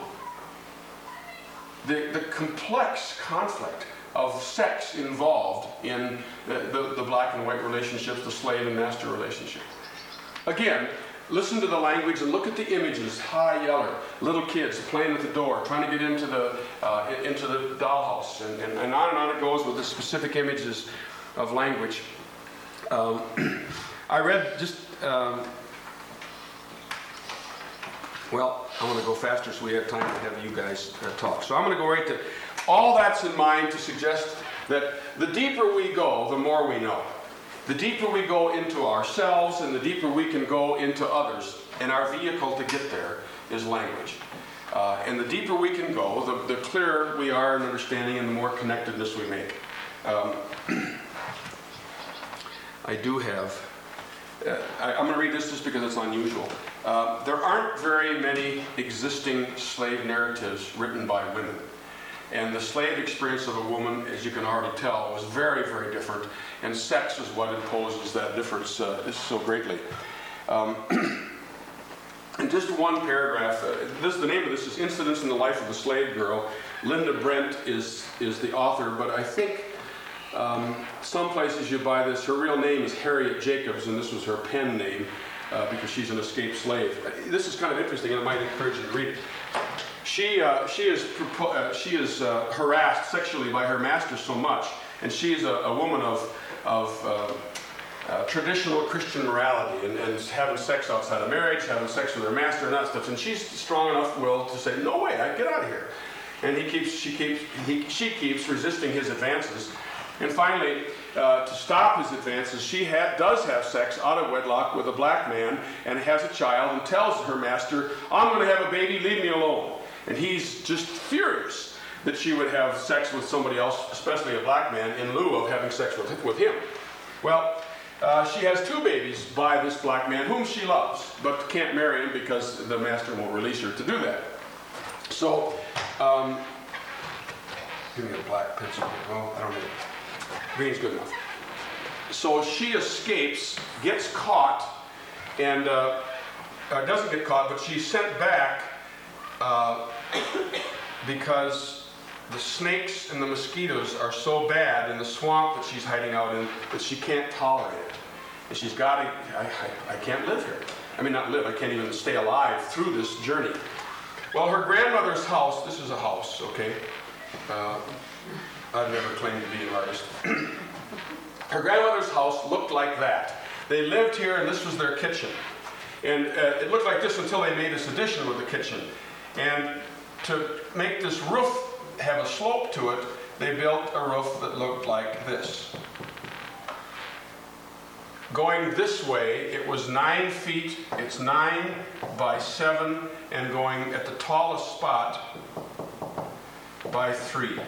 The, the complex conflict of sex involved in the, the, the black and white relationships, the slave and master relationship. Again, listen to the language and look at the images. High yeller, little kids playing at the door, trying to get into the, uh, into the dollhouse, and, and, and on and on it goes with the specific images of language. Um, I read just, um, well, I'm going to go faster so we have time to have you guys uh, talk. So I'm going to go right to, all that's in mind to suggest that the deeper we go, the more we know. The deeper we go into ourselves and the deeper we can go into others, and our vehicle to get there is language. Uh, and the deeper we can go, the, the clearer we are in understanding and the more connectedness we make. Um, I do have, uh, I, I'm going to read this just because it's unusual. Uh, there aren't very many existing slave narratives written by women. And the slave experience of a woman, as you can already tell, was very, very different. And sex is what imposes that difference uh, so greatly. Um, in just one paragraph, uh, this, the name of this is Incidents in the Life of a Slave Girl. Linda Brent is, is the author, but I think Um, some places you buy this. Her real name is Harriet Jacobs, and this was her pen name uh, because she's an escaped slave. This is kind of interesting, and I might encourage you to read it. She uh, she is uh, she is uh, harassed sexually by her master so much, and she is a, a woman of of uh, uh, traditional Christian morality, and, and having sex outside of marriage, having sex with her master, and that stuff. And she's strong enough will to say, "No way, I get out of here." And he keeps she keeps he, she keeps resisting his advances. And finally, uh, to stop his advances, she ha- does have sex out of wedlock with a black man and has a child and tells her master, "I'm going to have a baby, leave me alone." And he's just furious that she would have sex with somebody else, especially a black man, in lieu of having sex with, with him. Well, uh, she has two babies by this black man, whom she loves, but can't marry him because the master won't release her to do that. So, um, give me a black pencil. Oh, I don't need it. Green's good enough. So she escapes, gets caught, and uh, uh, doesn't get caught, but she's sent back uh, because the snakes and the mosquitoes are so bad in the swamp that she's hiding out in that she can't tolerate it. And she's got to, I, I, I can't live here. I mean, not live, I can't even stay alive through this journey. Well, her grandmother's house, this is a house, okay? Uh, I've never claimed to be an artist. Her grandmother's house looked like that. They lived here and this was their kitchen. And uh, it looked like this until they made this addition with the kitchen. And to make this roof have a slope to it, they built a roof that looked like this. Going this way, it was nine feet, it's nine by seven, and going at the tallest spot by three.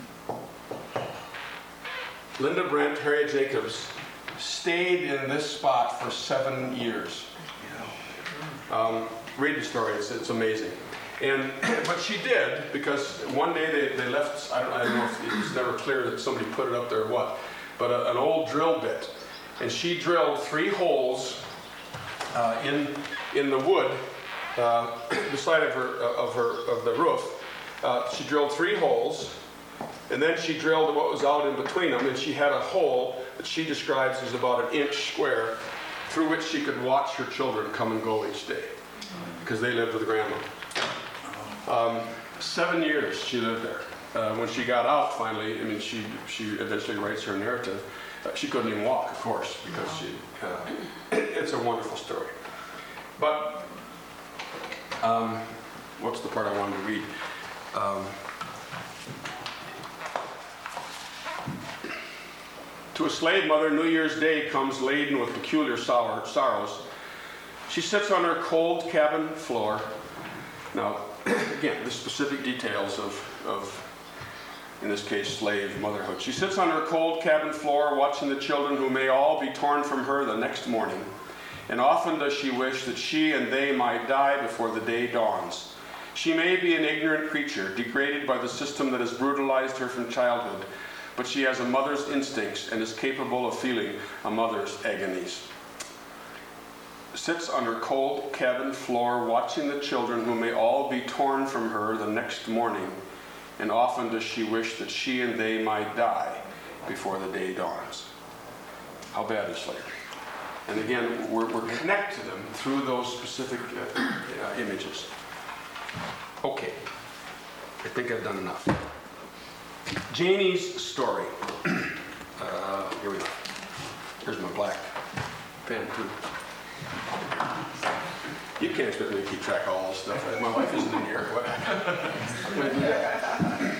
Linda Brent, Harriet Jacobs, stayed in this spot for seven years. Um, read the story, it's, it's amazing. And, but she did, because one day they, they left, I don't, I don't know if it was never clear that somebody put it up there or what, but a, an old drill bit. And she drilled three holes uh, in, in the wood uh, beside of her, uh, of, her, of the roof. Uh, she drilled three holes, and then she drilled what was out in between them, and she had a hole that she describes as about an inch square through which she could watch her children come and go each day, because they lived with grandma. Um, seven years she lived there. Uh, when she got out finally, I mean, she, she eventually writes her narrative. Uh, she couldn't even walk, of course, because she, uh, it's a wonderful story. But, um, what's the part I wanted to read? Um, to a slave mother, New Year's Day comes laden with peculiar sour, sorrows. She sits on her cold cabin floor. Now, again, the specific details of, of, in this case, slave motherhood. She sits on her cold cabin floor watching the children who may all be torn from her the next morning. And often does she wish that she and they might die before the day dawns. She may be an ignorant creature, degraded by the system that has brutalized her from childhood, but she has a mother's instincts and is capable of feeling a mother's agonies. Sits on her cold cabin floor watching the children who may all be torn from her the next morning, and often does she wish that she and they might die before the day dawns. How bad is slavery? And again, we're, we're connected to them through those specific uh, uh, images. Okay, I think I've done enough. Janie's story. Uh, here we go. Here's my black pen too. You can't expect me to keep track of all this stuff. My wife isn't in here. What? I'm going to do that.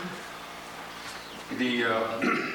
The, uh,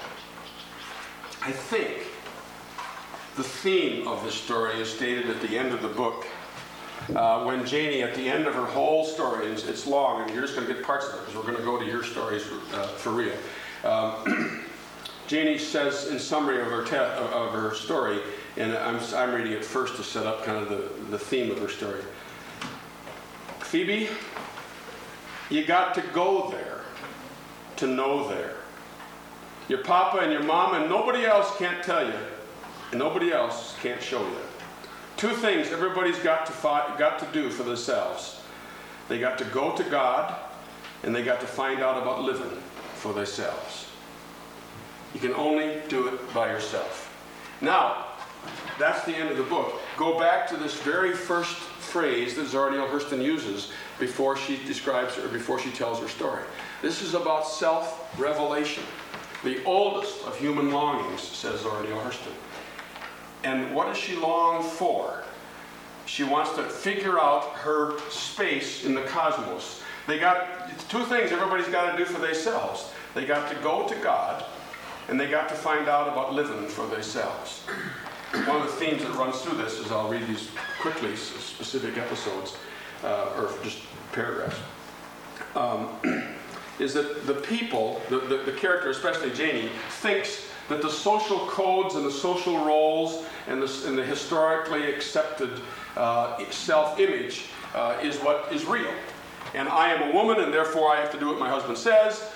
I think the theme of this story is stated at the end of the book. Uh, when Janie, at the end of her whole story, it's, it's long, and you're just going to get parts of it because we're going to go to your stories uh, for real. Um, Janie says, in summary of her te- of her story, and I'm, I'm reading it first to set up kind of the, the theme of her story. Phoebe, you got to go there to know there. Your papa and your mama and nobody else can't tell you, and nobody else can't show you. Two things everybody's got to fi- got to do for themselves. They got to go to God, and they got to find out about living for themselves. You can only do it by yourself. Now, that's the end of the book. Go back to this very first phrase that Zora Neale Hurston uses before she describes or before she tells her story. This is about self-revelation, the oldest of human longings, says Zora Neale Hurston. And what does she long for? She wants to figure out her space in the cosmos. They got two things everybody's got to do for themselves. They got to go to God, and they got to find out about living for themselves. One of the themes that runs through this is, I'll read these quickly, specific episodes, uh, or just paragraphs, um, is that the people, the, the, the character, especially Janie, thinks that the social codes and the social roles and the, and the historically accepted uh, self-image uh, is what is real. And I am a woman, and therefore I have to do what my husband says.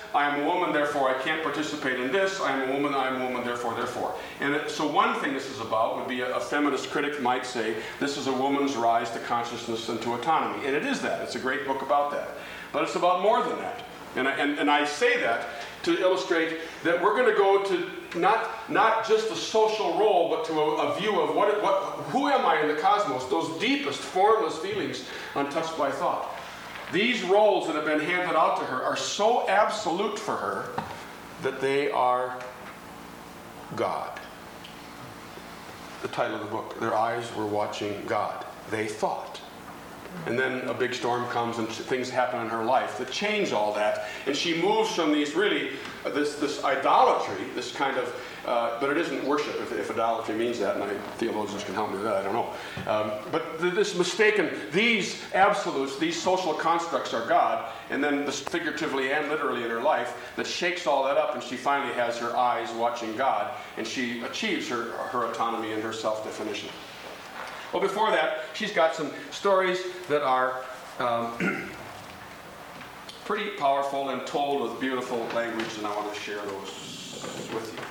I am a woman, therefore I can't participate in this. I am a woman, I am a woman, therefore, therefore. And it, so one thing this is about would be a, a feminist critic might say, this is a woman's rise to consciousness and to autonomy. And it is that. It's a great book about that. But it's about more than that. And I, and, and I say that to illustrate that we're going to go to not, not just a social role, but to a, a view of what, what, who am I in the cosmos, those deepest, formless feelings untouched by thought. These roles that have been handed out to her are so absolute for her that they are God. The title of the book, Their Eyes Were Watching God. They thought. And then a big storm comes and things happen in her life that change all that. And she moves from these really, uh, this, this idolatry, this kind of, uh, but it isn't worship if, if idolatry means that, and I, theologians can help me with that, I don't know. Um, but th- this mistaken, these absolutes, these social constructs are God, and then this figuratively and literally in her life that shakes all that up, and she finally has her eyes watching God, and she achieves her, her autonomy and her self-definition. Well, before that, she's got some stories that are um, pretty powerful and told with beautiful language, and I want to share those with you.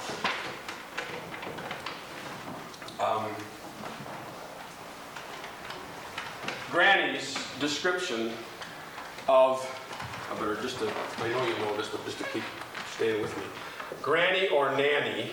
Yeah. Um, Granny's description of, I better just to, I know you know this, but just to keep staying with me. Granny or Nanny,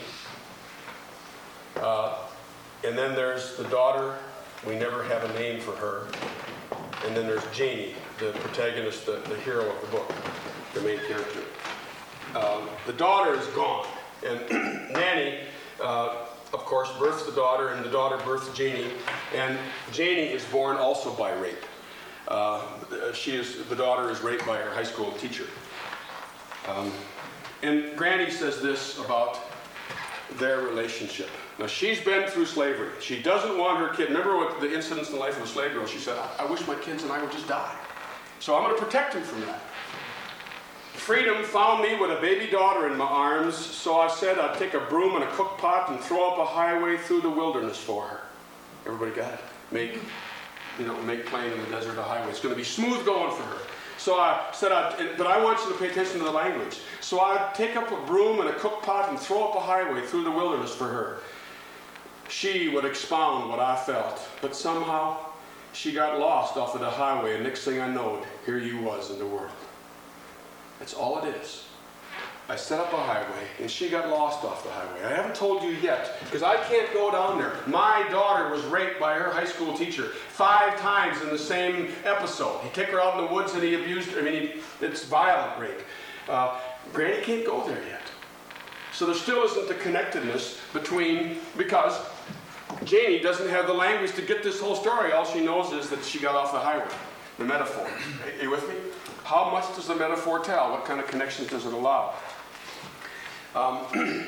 uh, and then there's the daughter, we never have a name for her. And then there's Janie, the protagonist, the, the hero of the book, the main character. Um, the daughter is gone. And Nanny, uh, of course, births the daughter, and the daughter births Janie. And Janie is born also by rape. Uh, she is, the daughter is raped by her high school teacher. Um, and Granny says this about their relationship. Now, she's been through slavery. She doesn't want her kid. Remember what the incidents in the life of a slave girl? She said, I, I wish my kids and I would just die. So I'm going to protect them from that. Freedom found me with a baby daughter in my arms, so I said I'd take a broom and a cook pot and throw up a highway through the wilderness for her. Everybody got it? Make, you know, make plain in the desert a highway. It's going to be smooth going for her. So I said, I'd, but I want you to pay attention to the language. So I'd take up a broom and a cook pot and throw up a highway through the wilderness for her. She would expound what I felt, but somehow she got lost off of the highway, and next thing I knowed, here you was in the world. That's all it is. I set up a highway, and she got lost off the highway. I haven't told you yet, because I can't go down there. My daughter was raped by her high school teacher five times in the same episode. He took her out in the woods and he abused her. I mean, he, it's violent rape. Uh, Granny can't go there yet. So there still isn't the connectedness between, because Janie doesn't have the language to get this whole story. All she knows is that she got off the highway. The metaphor. Are you with me? How much does the metaphor tell? What kind of connections does it allow? Um,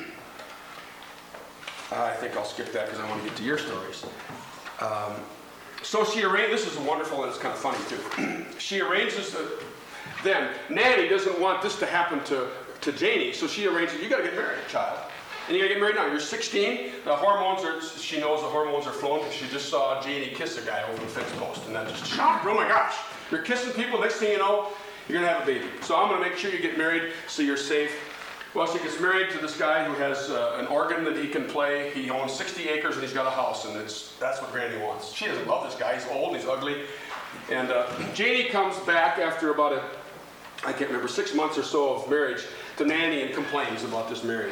I think I'll skip that because I want to get to your stories. Um, so she arranged, this is wonderful and it's kind of funny too. She arranges, a, then Nanny doesn't want this to happen to, to Janie, so she arranges, you got to get married, child. And you got to get married now. You're sixteen, the hormones are, she knows the hormones are flowing because she just saw Janie kiss a guy over the fence post and then just shocked, oh my gosh, you're kissing people, next thing you know, you're going to have a baby. So I'm going to make sure you get married so you're safe. Well, she gets married to this guy who has uh, an organ that he can play. He owns sixty acres and he's got a house, and it's, that's what Granny wants. She doesn't love this guy. He's old, he's ugly. And uh, Janie comes back after about a, I can't remember, six months or so of marriage to Nanny and complains about this marriage.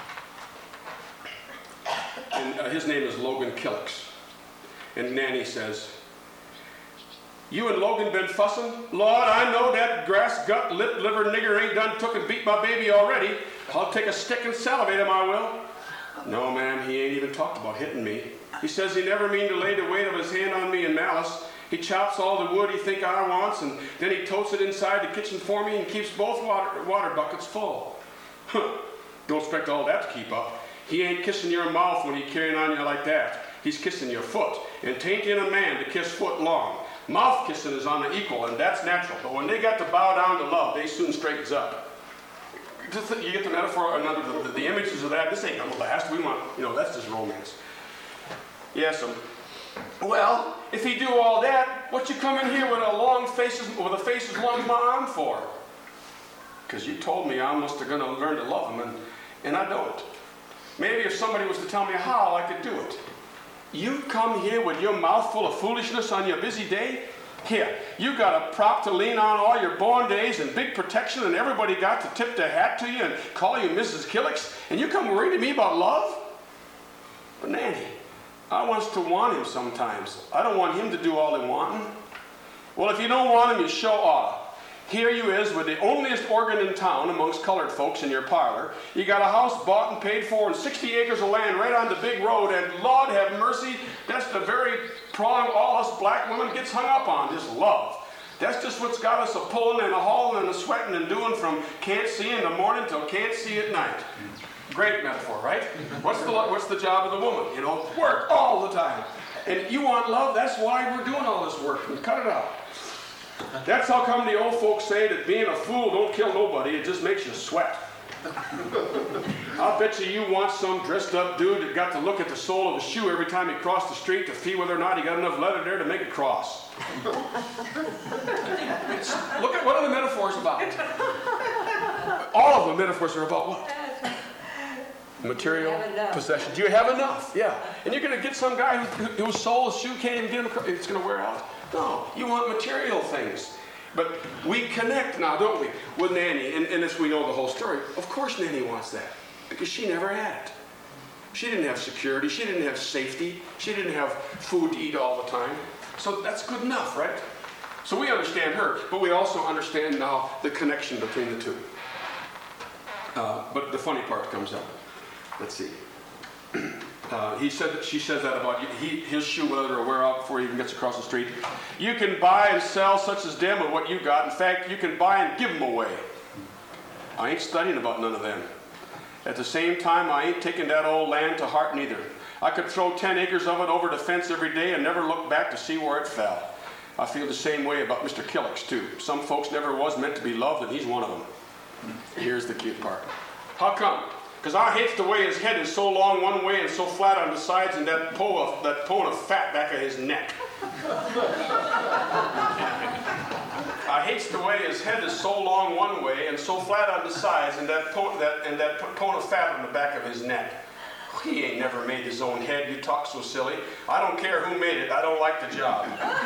And uh, his name is Logan Killix. And Nanny says, you and Logan been fussing? Lord, I know that grass gut lip liver nigger ain't done took and beat my baby already. I'll take a stick and salivate him, I will. No, ma'am, he ain't even talked about hitting me. He says he never mean to lay the weight of his hand on me in malice. He chops all the wood he think I wants, and then he totes it inside the kitchen for me and keeps both water, water buckets full. Huh. Don't expect all that to keep up. He ain't kissing your mouth when he carrying on you like that. He's kissing your foot, and 'tain't in a man to kiss foot long. Mouth kissing is on the equal, and that's natural. But when they got to bow down to love, they soon straightens up. Just, you get the metaphor, another, the, the, the images of that. This ain't gonna last. We want, you know, that's just romance. Yes, um, well, if he do all that, what you come in here with a long face, with a face as long as my arm for? because you told me I must have going to learn to love him, and, and I don't. Maybe if somebody was to tell me how, I could do it. You come here with your mouth full of foolishness on your busy day? Here, you got a prop to lean on all your born days and big protection, and everybody got to tip their hat to you and call you Missus Killix, and you come worrying to me about love? But Nanny, I wants to want him sometimes. I don't want him to do all the wanting. Well, if you don't want him, you show off. Here you is with the onlyest organ in town amongst colored folks in your parlor. You got a house bought and paid for and sixty acres of land right on the big road, and Lord have mercy, that's the very prong all us black women gets hung up on, just love. That's just what's got us a pulling and a hauling and a sweating and doing from can't see in the morning till can't see at night. Great metaphor, right? What's the, what's the job of the woman? You know, work all the time. And you want love, that's why we're doing all this work. Cut it out. That's how come the old folks say that being a fool don't kill nobody, it just makes you sweat. I'll bet you you want some dressed up dude that got to look at the sole of his shoe every time he crossed the street to see whether or not he got enough leather there to make a cross. It's, look at what are the metaphors about. All of the metaphors are about what? Material possession. Do you have enough? Yeah. And you're going to get some guy who, whose sole of his shoe can't even get him across. It's going to wear out. No, you want material things. But we connect now, don't we, with Nanny, and, and as we know the whole story, of course Nanny wants that, because she never had it. She didn't have security, she didn't have safety, she didn't have food to eat all the time. So that's good enough, right? So we understand her, but we also understand now the connection between the two. Uh, but the funny part comes up. Let's see. Uh, he said that she says that about you. He, his shoe leather will wear out before he even gets across the street. You can buy and sell such as them with what you got. In fact, you can buy and give them away. I ain't studying about none of them. At the same time, I ain't taking that old land to heart neither. I could throw ten acres of it over the fence every day and never look back to see where it fell. I feel the same way about Mister Killix, too. Some folks never was meant to be loved, and he's one of them. Here's the cute part. How come? Because I hates the way his head is so long one way and so flat on the sides, and that po of, that pone of fat back of his neck. I hates the way his head is so long one way and so flat on the sides, and that pone, that, and that pone of fat on the back of his neck. He ain't never made his own head. You talk so silly. I don't care who made it. I don't like the job.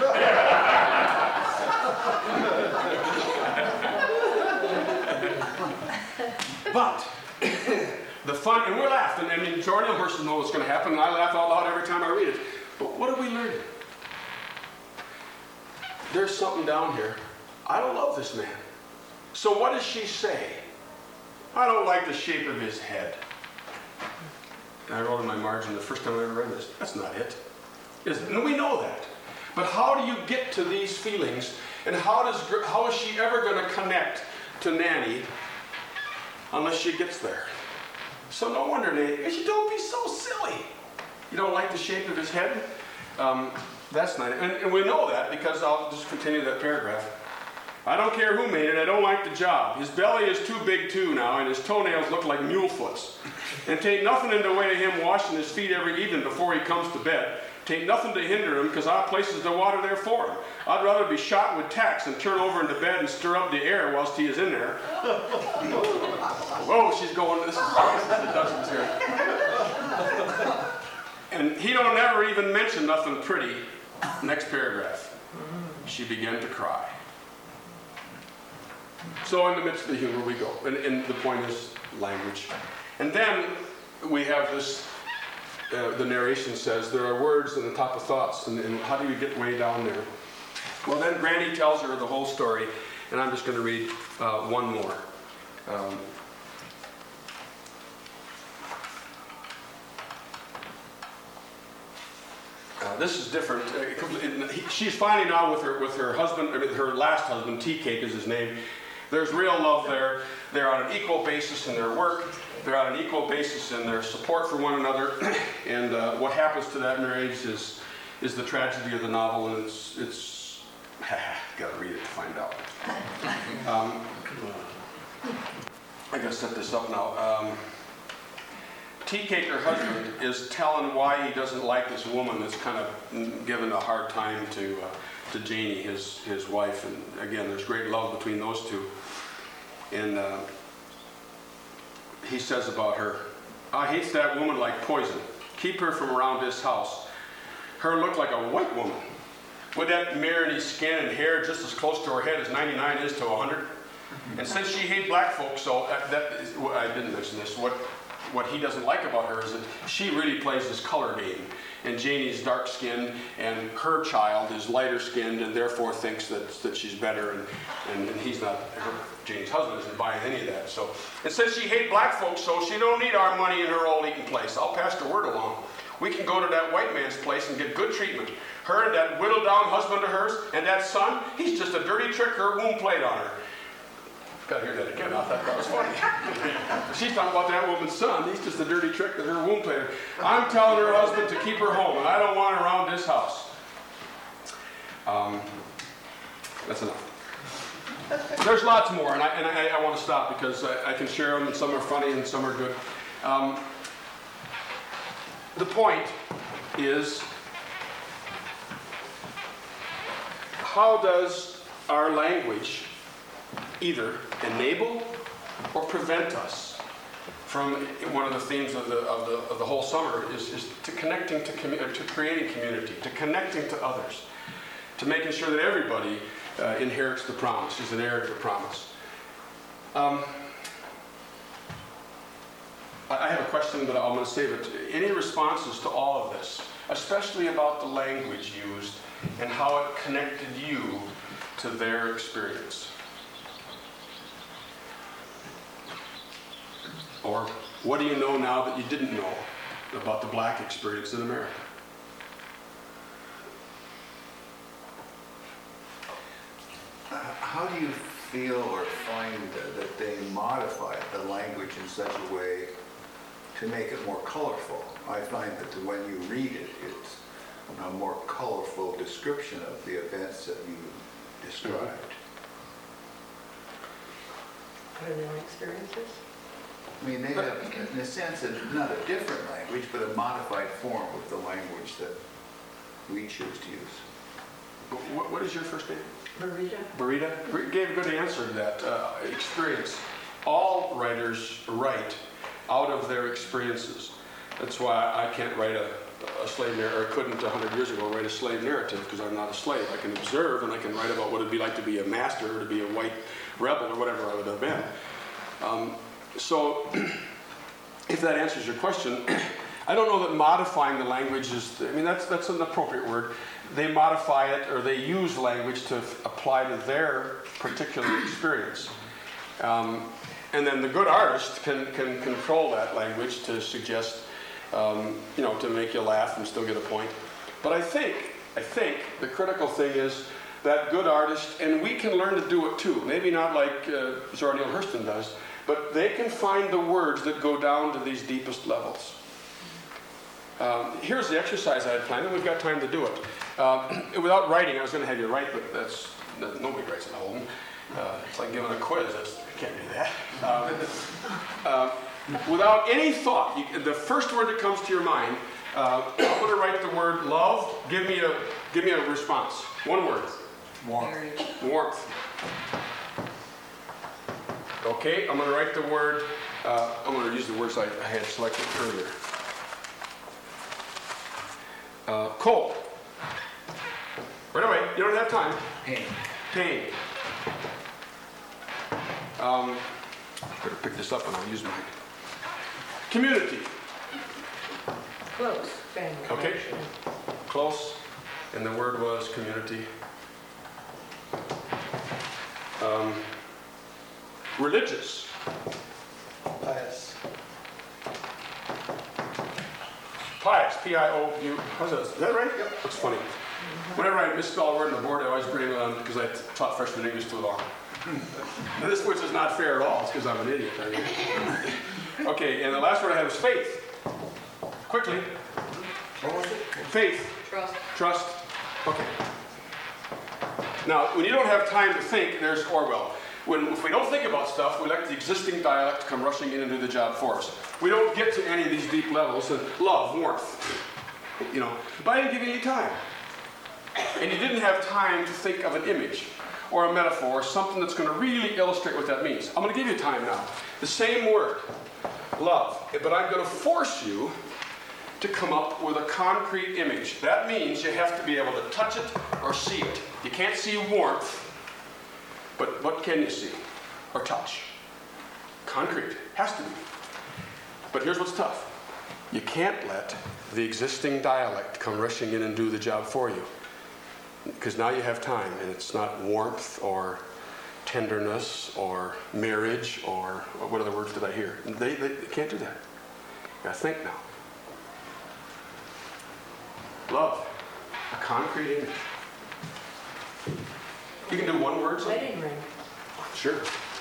But the fun, and we're laughing. I mean, Jordan Elmhurst knows what's going to happen, and I laugh out loud every time I read it. But what are we learning? There's something down here. I don't love this man. So what does she say? I don't like the shape of his head. And I wrote in my margin the first time I ever read this. That's not it. Is it? And we know that. But how do you get to these feelings? And how does how is she ever going to connect to Nanny unless she gets there? So no wonder, Nanny, you don't be so silly. You don't like the shape of his head? Um, that's not it. And, and we know that because I'll just continue that paragraph. I don't care who made it, I don't like the job. His belly is too big too now, and his toenails look like mule foots. And tain't nothing in the way of him washing his feet every evening before he comes to bed. Tain't nothing to hinder him, because our places the water there for him. I'd rather be shot with tacks than turn over into bed and stir up the air whilst he is in there. Whoa, she's going, this is, this is the dozens here. And he don't ever even mention nothing pretty. Next paragraph. She began to cry. So in the midst of the humor we go. And, and the point is language. And then we have this, uh, the narration says, there are words in the top of thoughts, and, and how do you get way down there? Well, then Granny tells her the whole story, and I'm just going to read uh, one more. Um, uh, this is different. Uh, she's finding out with her with her husband, I mean, her last husband, Tea Cake is his name. There's real love there. They're on an equal basis in their work. They're on an equal basis in their support for one another. And uh, what happens to that marriage is is the tragedy of the novel, and it's it's got to read it to find out. Um, I got to set this up now. Um, Tea Cake, her husband, is telling why he doesn't like this woman that's kind of given a hard time to uh, to Janie, his his wife. And again, there's great love between those two. And uh, he says about her, "I hate that woman like poison. Keep her from around this house. Her look like a white woman. With that mirror skin and hair just as close to her head as ninety-nine is to one hundred. And since she hates black folks, so that, that is, well, I didn't mention this, what, what he doesn't like about her is that she really plays this color game. And Janie's dark-skinned, and her child is lighter-skinned, and therefore thinks that, that she's better, and, and, and he's not, her, Janie's husband isn't buying any of that. So, and since she hates black folks, so she don't need our money in her old eating place. I'll pass the word along. We can go to that white man's place and get good treatment. Her and that whittled-down husband of hers, and that son, he's just a dirty trick her womb played on her." Got to hear that again. I thought that was funny. She's talking about that woman's son. He's just a dirty trick that her womb played. I'm telling her husband to keep her home, and I don't want her around this house. Um, that's enough. There's lots more, and I, and I, I want to stop because I, I can share them, and some are funny and some are good. Um, the point is, how does our language either enable or prevent us from, one of the themes of the, of the, of the whole summer is, is to connecting to, commu- to creating community, to connecting to others, to making sure that everybody uh, inherits the promise, is an heir to the promise. Um, I I have a question, but I'm going to save it. Any responses to all of this, especially about the language used and how it connected you to their experience? Or what do you know now that you didn't know about the black experience in America? Uh, How do you feel or find that they modified the language in such a way to make it more colorful? I find that when you read it, it's a more colorful description of the events that you described. What are their experiences? I mean, they have, in a sense, a, not a different language, but a modified form of the language that we choose to use. What, what is your first name? Marita? Barita? Barita gave a good answer to that. Uh, experience. All writers write out of their experiences. That's why I can't write a, a slave narrative, or couldn't one hundred years ago write a slave narrative, because I'm not a slave. I can observe and I can write about what it'd be like to be a master or to be a white rebel or whatever I would have been. Um, so, if that answers your question, I don't know that modifying the language is, I mean, that's, that's an appropriate word. They modify it, or they use language to f- apply to their particular experience. Um, and then the good artist can, can control that language to suggest, um, you know, to make you laugh and still get a point. But I think, I think the critical thing is that good artist, and we can learn to do it too, maybe not like uh, Zora Neale Hurston does, but they can find the words that go down to these deepest levels. Um, here's the exercise I had planned, and we've got time to do it. Uh, without writing, I was going to have you write, but that's, that, nobody writes at home. Uh, it's like giving a quiz. That's, I can't do that. Um, uh, without any thought, you, the first word that comes to your mind, uh, I'm going to write the word love. Give me a, give me a response. One word. Marriage. Warmth. Okay, I'm going to write the word, uh, I'm going to use the words I, I had selected earlier. Uh, cold. Right away, you don't have time. Pain. Pain. Um, better pick this up and I'll use mine. Community. Close family. Okay. connection. Close. And the word was community. Um, religious. Pious. Pious, P I O U, how's that? Is that right? Yep. That's funny. Whenever I misspell a word on the board, I always blame it on, because I taught freshman English too long. Now, this which is not fair at all, it's because I'm an idiot. I mean. Okay, and the last word I have is faith. Quickly. What was it? Faith. Trust. Trust. Okay. Now, when you don't have time to think, there's Orwell. When, if we don't think about stuff, we let the existing dialect come rushing in and do the job for us. We don't get to any of these deep levels. And love, warmth, you know. But I didn't give you any time. And you didn't have time to think of an image. or a metaphor, or something that's going to really illustrate what that means. I'm going to give you time now. The same word, love, but I'm going to force you to come up with a concrete image. That means you have to be able to touch it or see it. You can't see warmth, but what can you see or touch? Concrete, has to be. But here's what's tough. You can't let the existing dialect come rushing in and do the job for you. Because now you have time, and it's not warmth or tenderness or marriage or what other words did I hear? They, they, they can't do that. You gotta think now. Love, a concrete image. You can do one word. So. Wedding ring. Sure.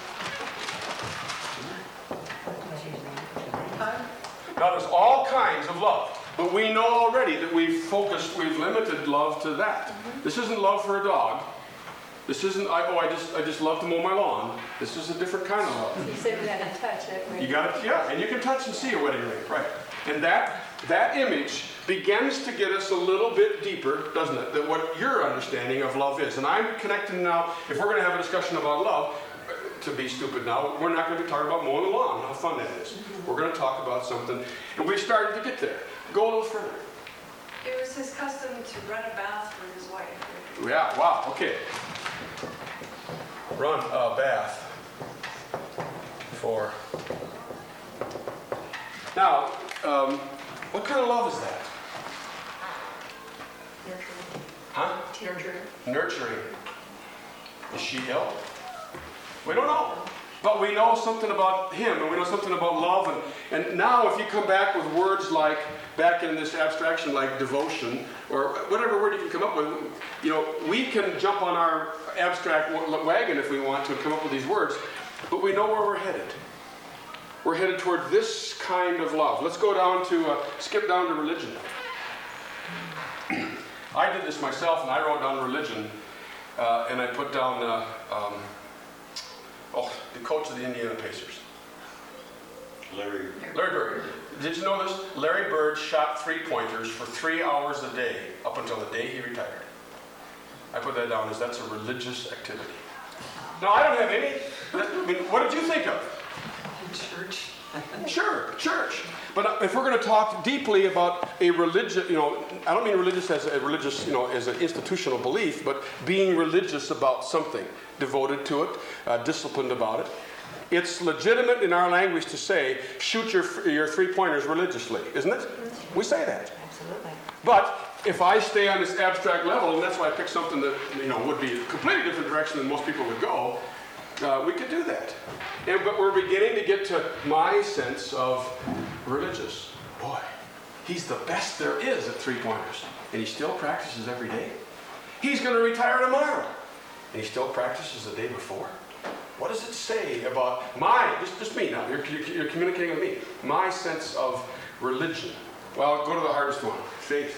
Huh? Now there's all kinds of love, but we know already that we've focused, we've limited love to that. Mm-hmm. This isn't love for a dog. This isn't, I, oh, I just, I just love to mow my lawn. This is a different kind of love. You said we had to touch it. You got it, yeah, and you can touch and see a wedding ring, right? And that that image begins to get us a little bit deeper, doesn't it? Than what your understanding of love is. And I'm connecting now. If we're going to have a discussion about love, to be stupid now, we're not going to be talking about mowing the lawn, how fun that is. We're going to talk about something, and we started to get there. Go a little further. It was his custom to run a bath for his wife. Yeah, wow, okay. Run a bath for. Now, um, what kind of love is that? Nurturing. Huh? Nurturing. Nurturing. Is she ill? We don't know. But we know something about him, and we know something about love. And, and now if you come back with words like, back in this abstraction, like devotion, or whatever word you can come up with, you know, we can jump on our abstract wagon if we want to and come up with these words, but we know where we're headed. We're headed toward this kind of love. Let's go down to, uh, skip down to religion. I did this myself, and I wrote down religion, uh, and I put down, uh, um, oh, the coach of the Indiana Pacers. Larry. Larry Bird. Did you know this? Larry Bird shot three-pointers for three hours a day up until the day he retired. I put that down as that's a religious activity. Now, I don't have any. I mean, what did you think of? Church. Sure, church. But if we're going to talk deeply about a religious, you know, I don't mean religious as a religious, you know, as an institutional belief, but being religious about something, devoted to it, uh, disciplined about it. It's legitimate in our language to say, shoot your your three-pointers religiously, isn't it? We say that. Absolutely. But if I stay on this abstract level, and that's why I picked something that, you know, would be a completely different direction than most people would go, uh, we could do that. And, but we're beginning to get to my sense of religious. Boy, he's the best there is at three-pointers, and he still practices every day. He's going to retire tomorrow, and he still practices the day before. What does it say about my, just, just me now, you're, you're, you're communicating with me, my sense of religion? Well, go to the hardest one, faith.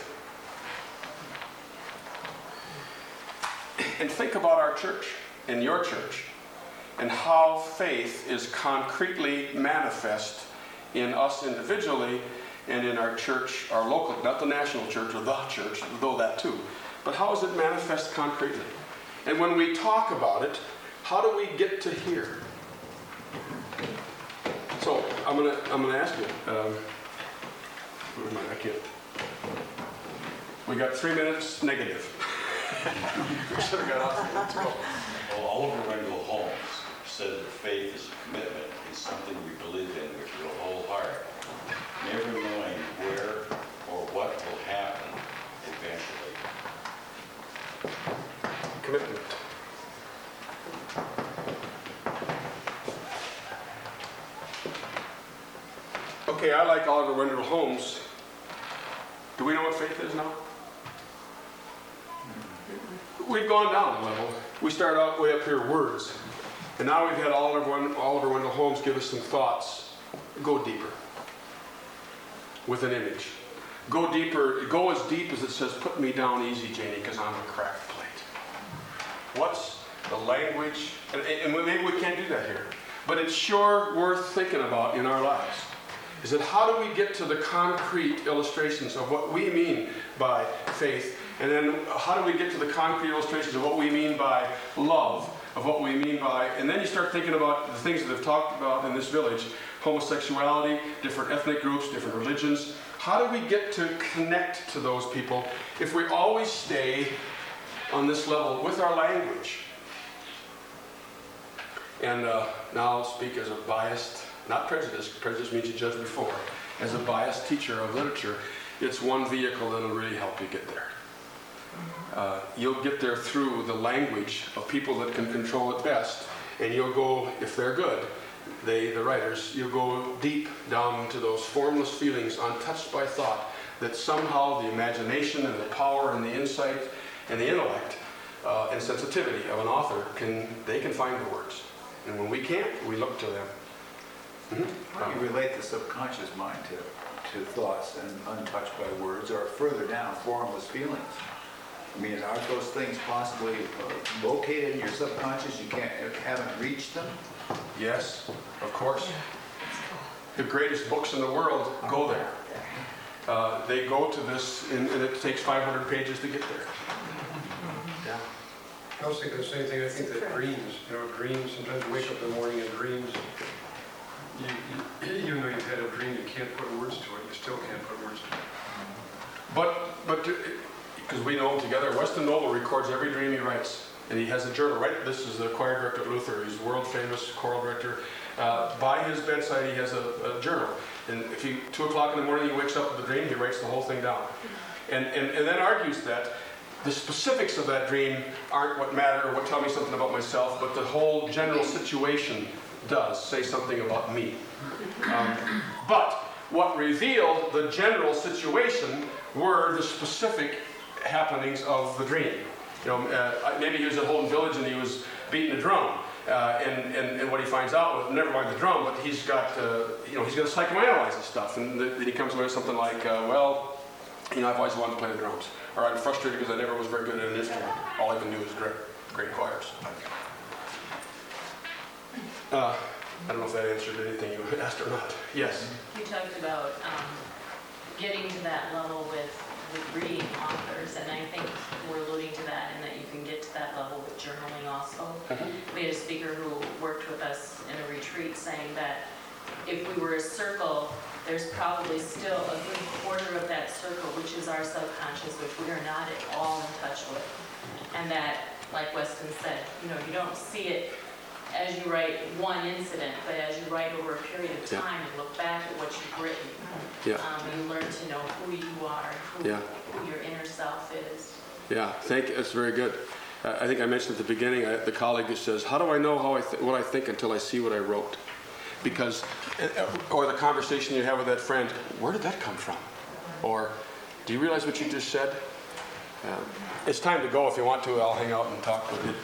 And think about our church, and your church, and how faith is concretely manifest in us individually and in our church, our local, not the national church or the church, though that too, but how is it manifest concretely? And when we talk about it, how do we get to here? So I'm gonna I'm gonna ask you. Um, where am I? I can't. We got three minutes negative. We should have got off. Let's go. Well, Oliver Wendell Holmes said that faith is a commitment. It's something we believe in with your whole heart, never knowing where or what will happen eventually. Commitment. Okay, I like Oliver Wendell Holmes. Do we know what faith is now? We've gone down a level. We started out way up here, words. And now we've had Oliver, Oliver Wendell Holmes give us some thoughts. Go deeper with an image. Go deeper, go as deep as it says, put me down easy, Janie, because I'm a cracked plate. What's the language? And, and maybe we can't do that here. But it's sure worth thinking about in our lives. Is that how do we get to the concrete illustrations of what we mean by faith And then how do we get to the concrete illustrations of what we mean by love, of what we mean by, and then you start thinking about the things that they've talked about in this village, homosexuality, different ethnic groups, different religions. How do we get to connect to those people if we always stay on this level with our language? And uh, now I'll speak as a biased, not prejudice, prejudice means you judge before, as a biased teacher of literature, it's one vehicle that'll really help you get there. Uh, you'll get there through the language of people that can control it best, and you'll go, if they're good, they, the writers, you'll go deep down to those formless feelings untouched by thought that somehow the imagination and the power and the insight and the intellect uh, and sensitivity of an author, can they can find the words. And when we can't, we look to them. Mm-hmm. How do you relate the subconscious mind to, to thoughts and untouched by words, or further down, formless feelings? I mean, aren't those things possibly uh, located in your subconscious? You can't, haven't reached them? Yes, of course. The greatest books in the world go there. Uh, they go to this, and, and it takes five hundred pages to get there. Yeah. I was thinking the same thing. I think that dreams, you know, dreams, sometimes you wake up in the morning and dreams, you, you, even though you've had a dream, you can't put words to it. You still can't put words to it. But, but because we know him together, Weston Noble records every dream he writes. And he has a journal, right? This is the choir director at Luther. He's world famous choral director. Uh, by his bedside, he has a, a journal. And if he, two o'clock in the morning, he wakes up with a dream, he writes the whole thing down. And, and, and then argues that the specifics of that dream aren't what matter or what tell me something about myself, but the whole general situation does say something about me. Um, but what revealed the general situation were the specific happenings of the dream. You know, uh, maybe he was at Holden Village and he was beating a drum, uh, and, and and what he finds out was, never mind the drum, but he's got, uh, you know, he's going to psychoanalyze this stuff, and then he comes away with something like, uh, well, you know, I've always wanted to play the drums, or I'm frustrated because I never was very good at an instrument. All I can do is great, great choirs. Uh, I don't know if that answered anything you asked or not. Yes. You talked about um, getting to that level with with reading authors, and I think we're alluding to that in that you can get to that level with journaling also. Mm-hmm. We had a speaker who worked with us in a retreat saying that if we were a circle, there's probably still a good quarter of that circle, which is our subconscious, which we are not at all in touch with. And that, like Weston said, you know, you don't see it as you write one incident, but as you write over a period of time and look back at what you've written, Yeah. um, you learn to know who you are, who, Yeah. who your inner self is. Yeah, thank you. That's very good. Uh, I think I mentioned at the beginning, I, the colleague who says, how do I know how I th- what I think until I see what I wrote? Because, uh, or the conversation you have with that friend, where did that come from? Or, do you realize what you just said? Um, it's time to go. If you want to, I'll hang out and talk with you.